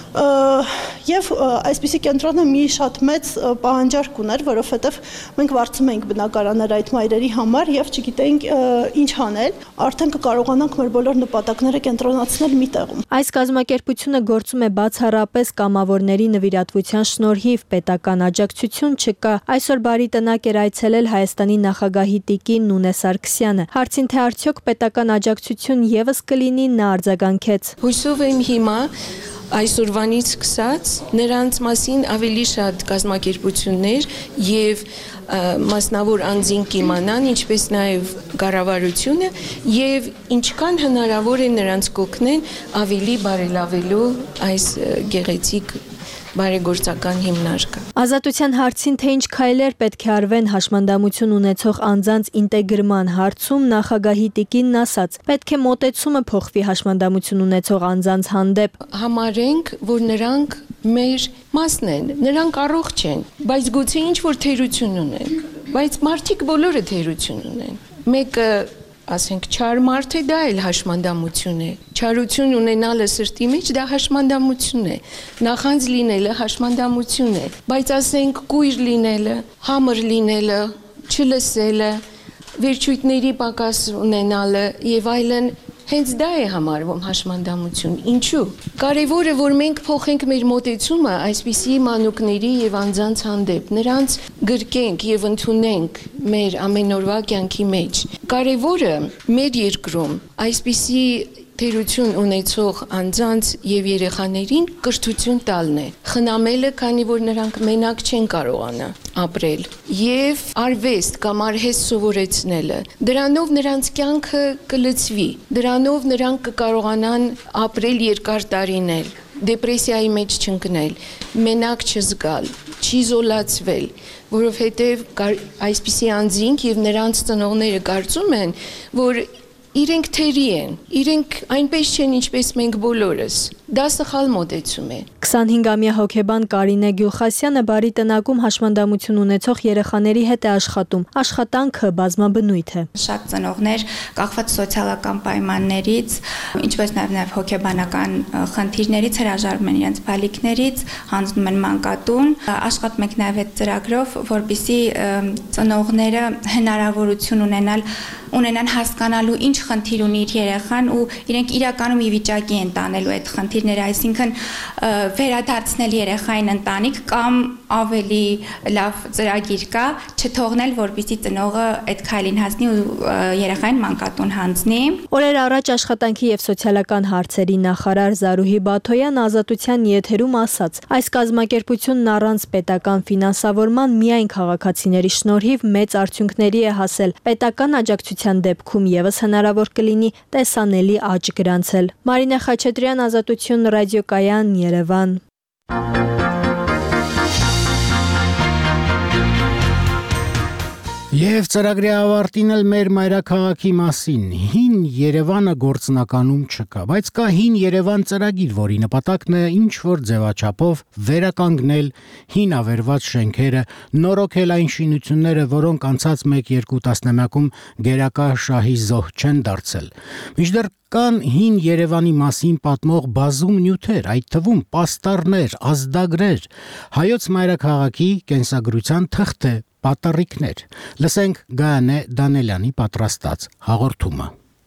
Եվ այսպիսի կենտրոնը մի շատ մեծ պահանջարկ ուներ, որովհետև մենք վարձում ենք բնակարաններ այդ մայրերի համար եւ չգիտենք ինչ անել, արդեն կկարողանանք մեր բոլոր նպատակները կենտրոնացնել մի տեղում։ Այս կազմակերպությունը գործում է բացառապես կամավորների նվիրատվության շնորհիվ, պետական աջակցություն չկա։ Այսօր Բարի տնակ էր այցելել Հայաստանի նախագահի տիկին Նունե Սարգսյանը։ Հարցին թե արդյոք պետական աջակցություն եւս կլինի, նա արձագանքեց. Հույսով եմ հիմա այսօրվանից սկսած նրանց մասին ավելի շատ կազմակերպություններ եւ մասնավոր անձին կիմանան, ինչպես նաև կառավարությունը եւ ինչքան հնարավոր է նրանց կօգնեն ավելի բարելավելու այս գեղեցիկ բարեգործական հիմնարկը։ Ազատության հարցին, թե ինչ քայլեր պետք է արվեն հաշմանդամություն ունեցող անձանց ինտեգրման հարցում, նախագահի տիկինն ասաց. պետք է մոտեցումը փոխվի հաշմանդամություն ունեցող անձանց հանդեպ։ Համարենք, որ նրանք մեր մասն են, նրանք առողջ են, բայց գուցե ինչ որ թերություն ունեն, բայց մարդիկ բոլորը թերություն ունեն։ Մեկը ասենք չար մարդ է, դա էլ հաշմանդամություն է։ Չարություն ունենալը սրտի մեջ դա հաշմանդամություն է։ Նախանձ լինելը հաշմանդամություն է, բայց ասենք կույր լինելը, համր լինելը, չլսելը, վերջույթների պակաս ունենալը եւ այլն հենց դա է համարվում հաշմանդամություն։ Ինչու՞։ Կարևորը, որ մենք փոխենք մեր մոտեցումը այսպիսի մանուկների եւ անձանց հանդեպ, նրանց գրկենք եւ ընդունենք մեր ամենօրվա կյանքի մեջ։ Կարևորը մեր երկրում այսպիսի թերություն ունեցող անձանց եւ երեխաներին կրթություն տալն է, խնամելը, քանի որ նրանք մենակ չեն կարողանա ապրել, եւ արվեստ կամ արհեստ սովորեցնելը։ Դրանով նրանց կյանքը կլցվի, դրանով նրանք կկարողանան ապրել երկար տարիներ, դեպրեսիայի մեջ չընկնել, մենակ չզգալ, չիզոլացվել, որովհետեւ այսպիսի անձինք եւ նրանց ծնողները կարծում են, որ իրենք թերի են, իրենք այնպես չեն, ինչպես մենք բոլորս։ Դա սխալ մոտեցում է։ քսանհինգամյա հոգեբան Կարինե Գյուխասյանը Բարի տնակում հաշմանդամություն ունեցող երեխաների հետ է աշխատում։ Աշխատանքը բազմաբնույթ է։ Շատ ծնողներ կախված սոցիալական պայմաններից, ինչպես նաև նաև հոգեբանական խնդիրներից հրաժարվում են իրենց բալիկներից, հանձնում են մանկատուն։ Աշխատում ենք նաև այդ ծրագրով, որպեսզի ծնողները հնարավորություն ունենալ ունենան հասկանալու ինչ խնդիր ունի իր երեխան ու իրենք իրականում ի վիճակի են տանելու այդ խնդիրը խնդիրները, այսինքն վերադարձնել երեխային ընտանիք կամ ավելի լավ ծրագիր կա, չթողնել, որպեսզի ծնողը այդ քայլին հասնի ու երեխային մանկատուն հանձնի։ Օրեր առաջ աշխատանքի եւ սոցիալական հարցերի նախարար Զարուհի Բաթոյան ազատության եթերում ասաց. այս կազմակերպությունն առանց պետական ֆինանսավորման միայն քաղաքացիների շնորհիվ մեծ արդյունքների է հասել։ Պետական աջակցության դեպքում եւս հնարավոր կլինի տեսանելի աճ գրանցել։ Մարինե Խաչատրյան, Ազատություն ռադիոկայան, Երևան։ Եվ ծրագրի ավարտին էլ մեր մայրաքաղաքի մասին հին Երևանը գործնականում չկա, բայց կա հին Երևան ծրագիր, որի նպատակն է ինչ-որ ձևաչափով վերականգնել հին ավերված շենքերը, նորոգել այն շինությունները, որոնք անցած մեկ-երկու տասնամյակում գերակա շահի զոհ չեն դարձել։ Մինչդեռ կան հին Երևանի մասին պատմող բազում նյութեր, այդ թվում պաստառներ, ազդագրեր, հայոց մայրաքաղաքի կենսագրության թղթե, պատառիկներ։ Լսենք Գայանե Դանելյանի պատրաստած հաղորդումը։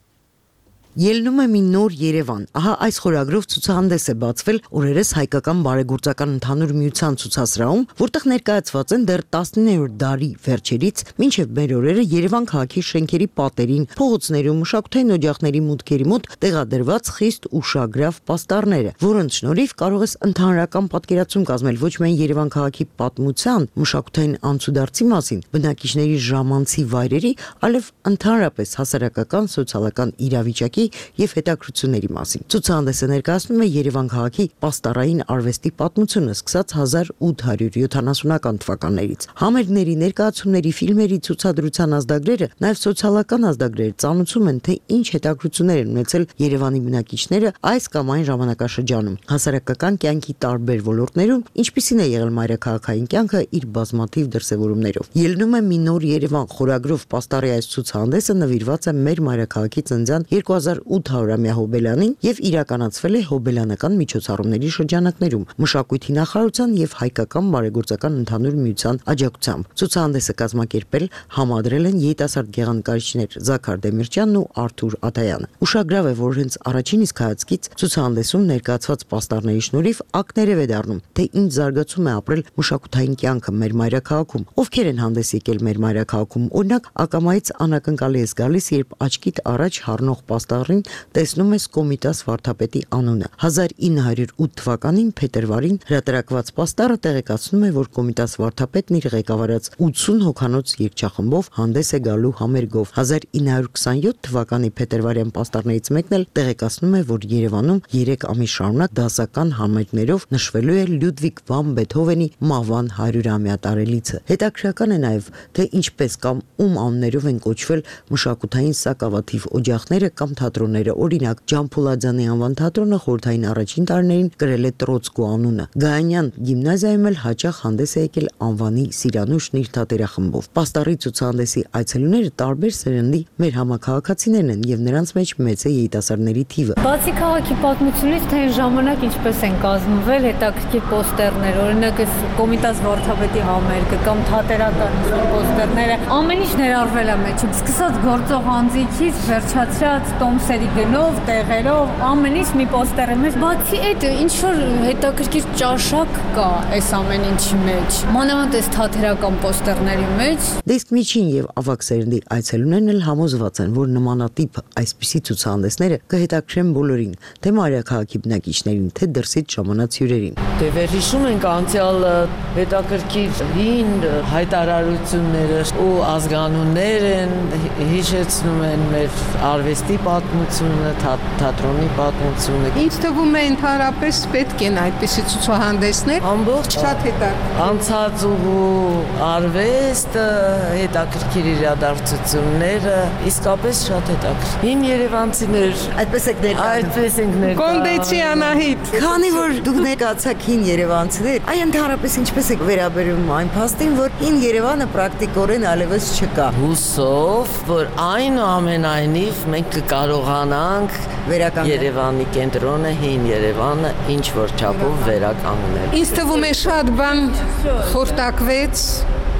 Ելնում է մի նոր Երևան։ Ահա այս խորագրով ցուցահանդես է բացվել օրերս Հայկական բարեգործական ընդհանուր միության ցուցասրահում, որտեղ ներկայացված են դեռ տասնիններորդ դարի վերջերից մինչև մեր օրերը Երևան քաղաքի շենքերի պատերին, փողոցներում, մշակութային օջախների մուտքերի մոտ տեղադրված խիստ ուշագրավ պաստառները, որոնց շնորհիվ կարող ես ընդհանրական պատկերացում կազմել ոչ միայն Երևան քաղաքի պատմության, մշակութային անցուդարձի մասին, բնակիչների ժամանցի վայրերի, այլև ընդհանրապես հասարակական, սոցիալական իրավիճակի եւ հետաքրությունների մասին։ Ցուցահանդեսը ներկայացնում է Երևան քաղաքի պաստառային արվեստի պատմությունը սկսած հազար ութ հարյուր յոթանասունական թվականներից։ Համերգների, ներկայացումների, ֆիլմերի, ցուցադրության ազդագրերը, նաեւ սոցիալական ազդագրերը ծանոթում են, թե ինչ հետաքրություններ են ունեցել Երևանի բնակիչները այս կամ այն ժամանակաշրջանում, հասարակական կյանքի տարբեր ոլորտներում, ինչպիսին է եղել մայրաքաղաքային կյանքը իր բազմաթիվ դրսևորումներով։ Ելնում է մի նոր Երևան խորագրով պաստառի այս ցուցահանդեսը նվիրված է մեր մայրաքաղաքի ծննդյան երկու հազար ութ հարյուրամյա հոբելյանին եւ իրականացվել է հոբելյանական միջոցառումների շրջանակներում մշակույթի նախարարության եւ Հայկական բարեգործական ընդհանուր միության աջակցությամբ։ Ցուցահանդեսը կազմակերպել համադրել են երիտասարդ գեղանկարիչներ Զաքար Դեմիրճյանն ու Արթուր Աթայանը։ Ուշագրավ է, որ հենց առաջին իսկ հայացքից ցուցահանդեսում ներկայացված պաստառների շնորհիվ ակներև է դառնում, թե ինչ զարգացում է ապրել մշակութային կյանքը մեր մայրաքաղաքում, ովքեր են հանդես եկել մեր մայրաքաղաքում։ Օրինակ, ակամայից անակնկալի է զգալիս, երբ աչքիդ առաջ հառնող պաստառին տեսնում ես Կոմիտաս վարդապետի անունը։ հազար ինը հարյուր ութ թվականին փետրվարին հրատարակված պաստառը տեղեկացնում է, որ Կոմիտաս վարդապետն իր ղեկավարած ութսուն հոգանոց երգչախմբով հանդես է գալու համերգով։ հազար ինը հարյուր քսանյոթ թվականի փետրվարյան պաստառներից մեկն էլ տեղեկացնում է, որ Երևանում երեք ամիս շարունակ դասական համերգներով նշվելու է Լյուդվիգ վան Բեթհովենի մահվան հարյուրամյա տարելիցը։ Հետաքրքրական է նաև, թե ինչպես կամ ում անուններով են կոչվել մշակութային սակավաթիվ օջախները կամ թատրոնները, օրինակ Ջանփուլաձյանի անվան թատրոնը խորհրդային առաջին տարիներին կրել է Տրոցկու անունը։ Գայանյան գիմնազիայում էլ հաճախ հանդես է եկել անվանի Սիրանուշն իր թատերախմբով։ Պաստառի ցուցահանդեսի այցելուները տարբեր սերնդի մեր համաքաղաքացիներն են եւ նրանց մեջ մեծ է երիտասարդների թիվը։ Բացի քաղաքի պատմությունից, թե այն ժամանակ ինչպես են կազմվել հետաքրքիր պոստերներ, օրինակ այս Կոմիտաս վարդապետի համերգը կամ թատերական պոստերները, ամեն ինչ ներառվել է մեջում, սկսած գործող անձիկից վերջացրած տոմսերի գնով, տեղերով, ամեն ինչ մի պոստերի մեջ։ Բացի այդ, ինչ որ հետաքրքիր ճաշակ կա այս ամեն ինչի մեջ։ Մանավանդ այս թատերական պոստերների մեջ։ Դիսկ միջին եւ ավագ սերնդի այցելուներն էլ համոզված են, որ նմանատիպ այսպիսի ցուցահանդեսները կհետաքրեն բոլորին, թե մայրաքաղաքի բնակիչներին, թե դրսից ժամանած հյուրերին։ Դե վերհիշում ենք անցյալ հետաքրքիր հին հայտարարությունները ու ազգանուններ են, հիշեցնում են մեր արվեստի պատմությունը, թատրոնի պատմությունը։ Ինձ թվում է ընդհանրապես պետք են այդպիսի ցուցահանդեսներ։ Ամբողջ շատ հետաքրքիր։ Անցած ուղու արվեստը, հետաքրքիր իրադարձությունները, իսկապես շատ հետաքրքիր։ Հին երևանցիներ, այդպես եք ներկայացնում։ Այդպես ենք ներկայացնում։ Կոնդեցի Անահիտ։ Քանի որ դուք ներկայացաք հին երևանցիներ, այ ընդհանրապես ինչպես եք վերաբերում այն փաստին, որ հին Երևանը պրակտիկորեն այլևս չկա։ Հուսով, որ այնուամենայնիվ մենք կկարողանանք վերականգնել Երևանի կենտրոնը, հին Երևանը ինչ որ չափով վերականգնել։ Ինձ թվում է շատ բան խորտակվեց,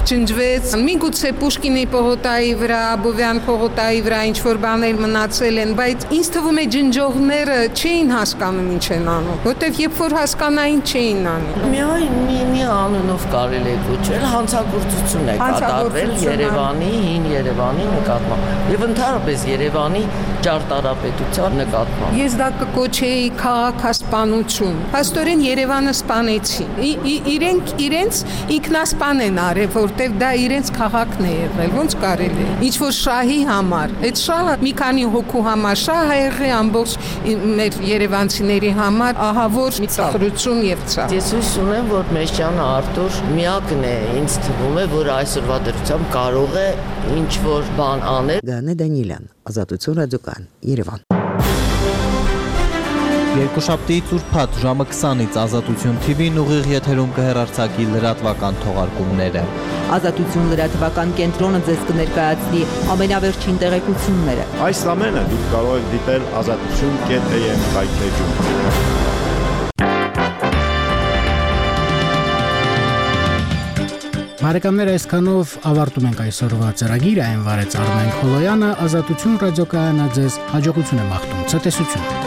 ջնջվեց։ Միգուցե Պուշկինի պողոտայի վրա, Աբովյան պողոտայի վրա ինչ որ բաներ մնացել են, բայց ինձ թվում է ջնջողները չէին հասկանում ինչ են անում, որտեվ երբ որ հասկանային չէին անում։ Միայն մի մի անունով կարելի է կոչել հանցագործություն է կատարվել Երևանի, հին Երևանի նկատմամբ եւ ընդհանրապես Երևանի ճարտարապետության նկատմամբ։ Ես դա կկոչեի քաղաքասպանություն։ Փաստորեն Երևանը սպանեցին։ Իրենք իրենց ինքնասպան են արել, որտեվ դա իրենց քաղաքն է եղել։ Ոնց կարելի է։ Ինչ որ շահի համար, այդ շահը մի քանի հոգու համար շահ է եղել ամբողջ մեր երևանցիների համար, ահա որ ծախրություն եւ ցավ։ Ես հույս ունեմ, որ Մեշչյանը Արտուր միակն է, ինձ թվում է, որ այսօրվա դրությամբ կարող է ինչ որ բան անել։ Գանե Դանիելյան, Ազատություն ռադիոկայան, Երևան։ Երկուշաբթիից ուրբաթ ժամը քսանից Ազատություն Թի Վին ուղիղ եթերում կհեռարձակի լրատվական թողարկումները։ Ազատություն լրատվական կենտրոնը ձեզ կներկայացնի ամենավերջին տեղեկությունները։ Այս ամենը դուք կարող եք դիտել ազատություն կետ է եմ կայքեջում։ Բարեկամներ, այսքանով ավարտում ենք այսօրվա ծրագիրը, այն վարեց Արմեն Խոլոյանը, Ազատություն ռադիոկայանը ձեզ հաջողություն է մաղթում, ցտեսություն։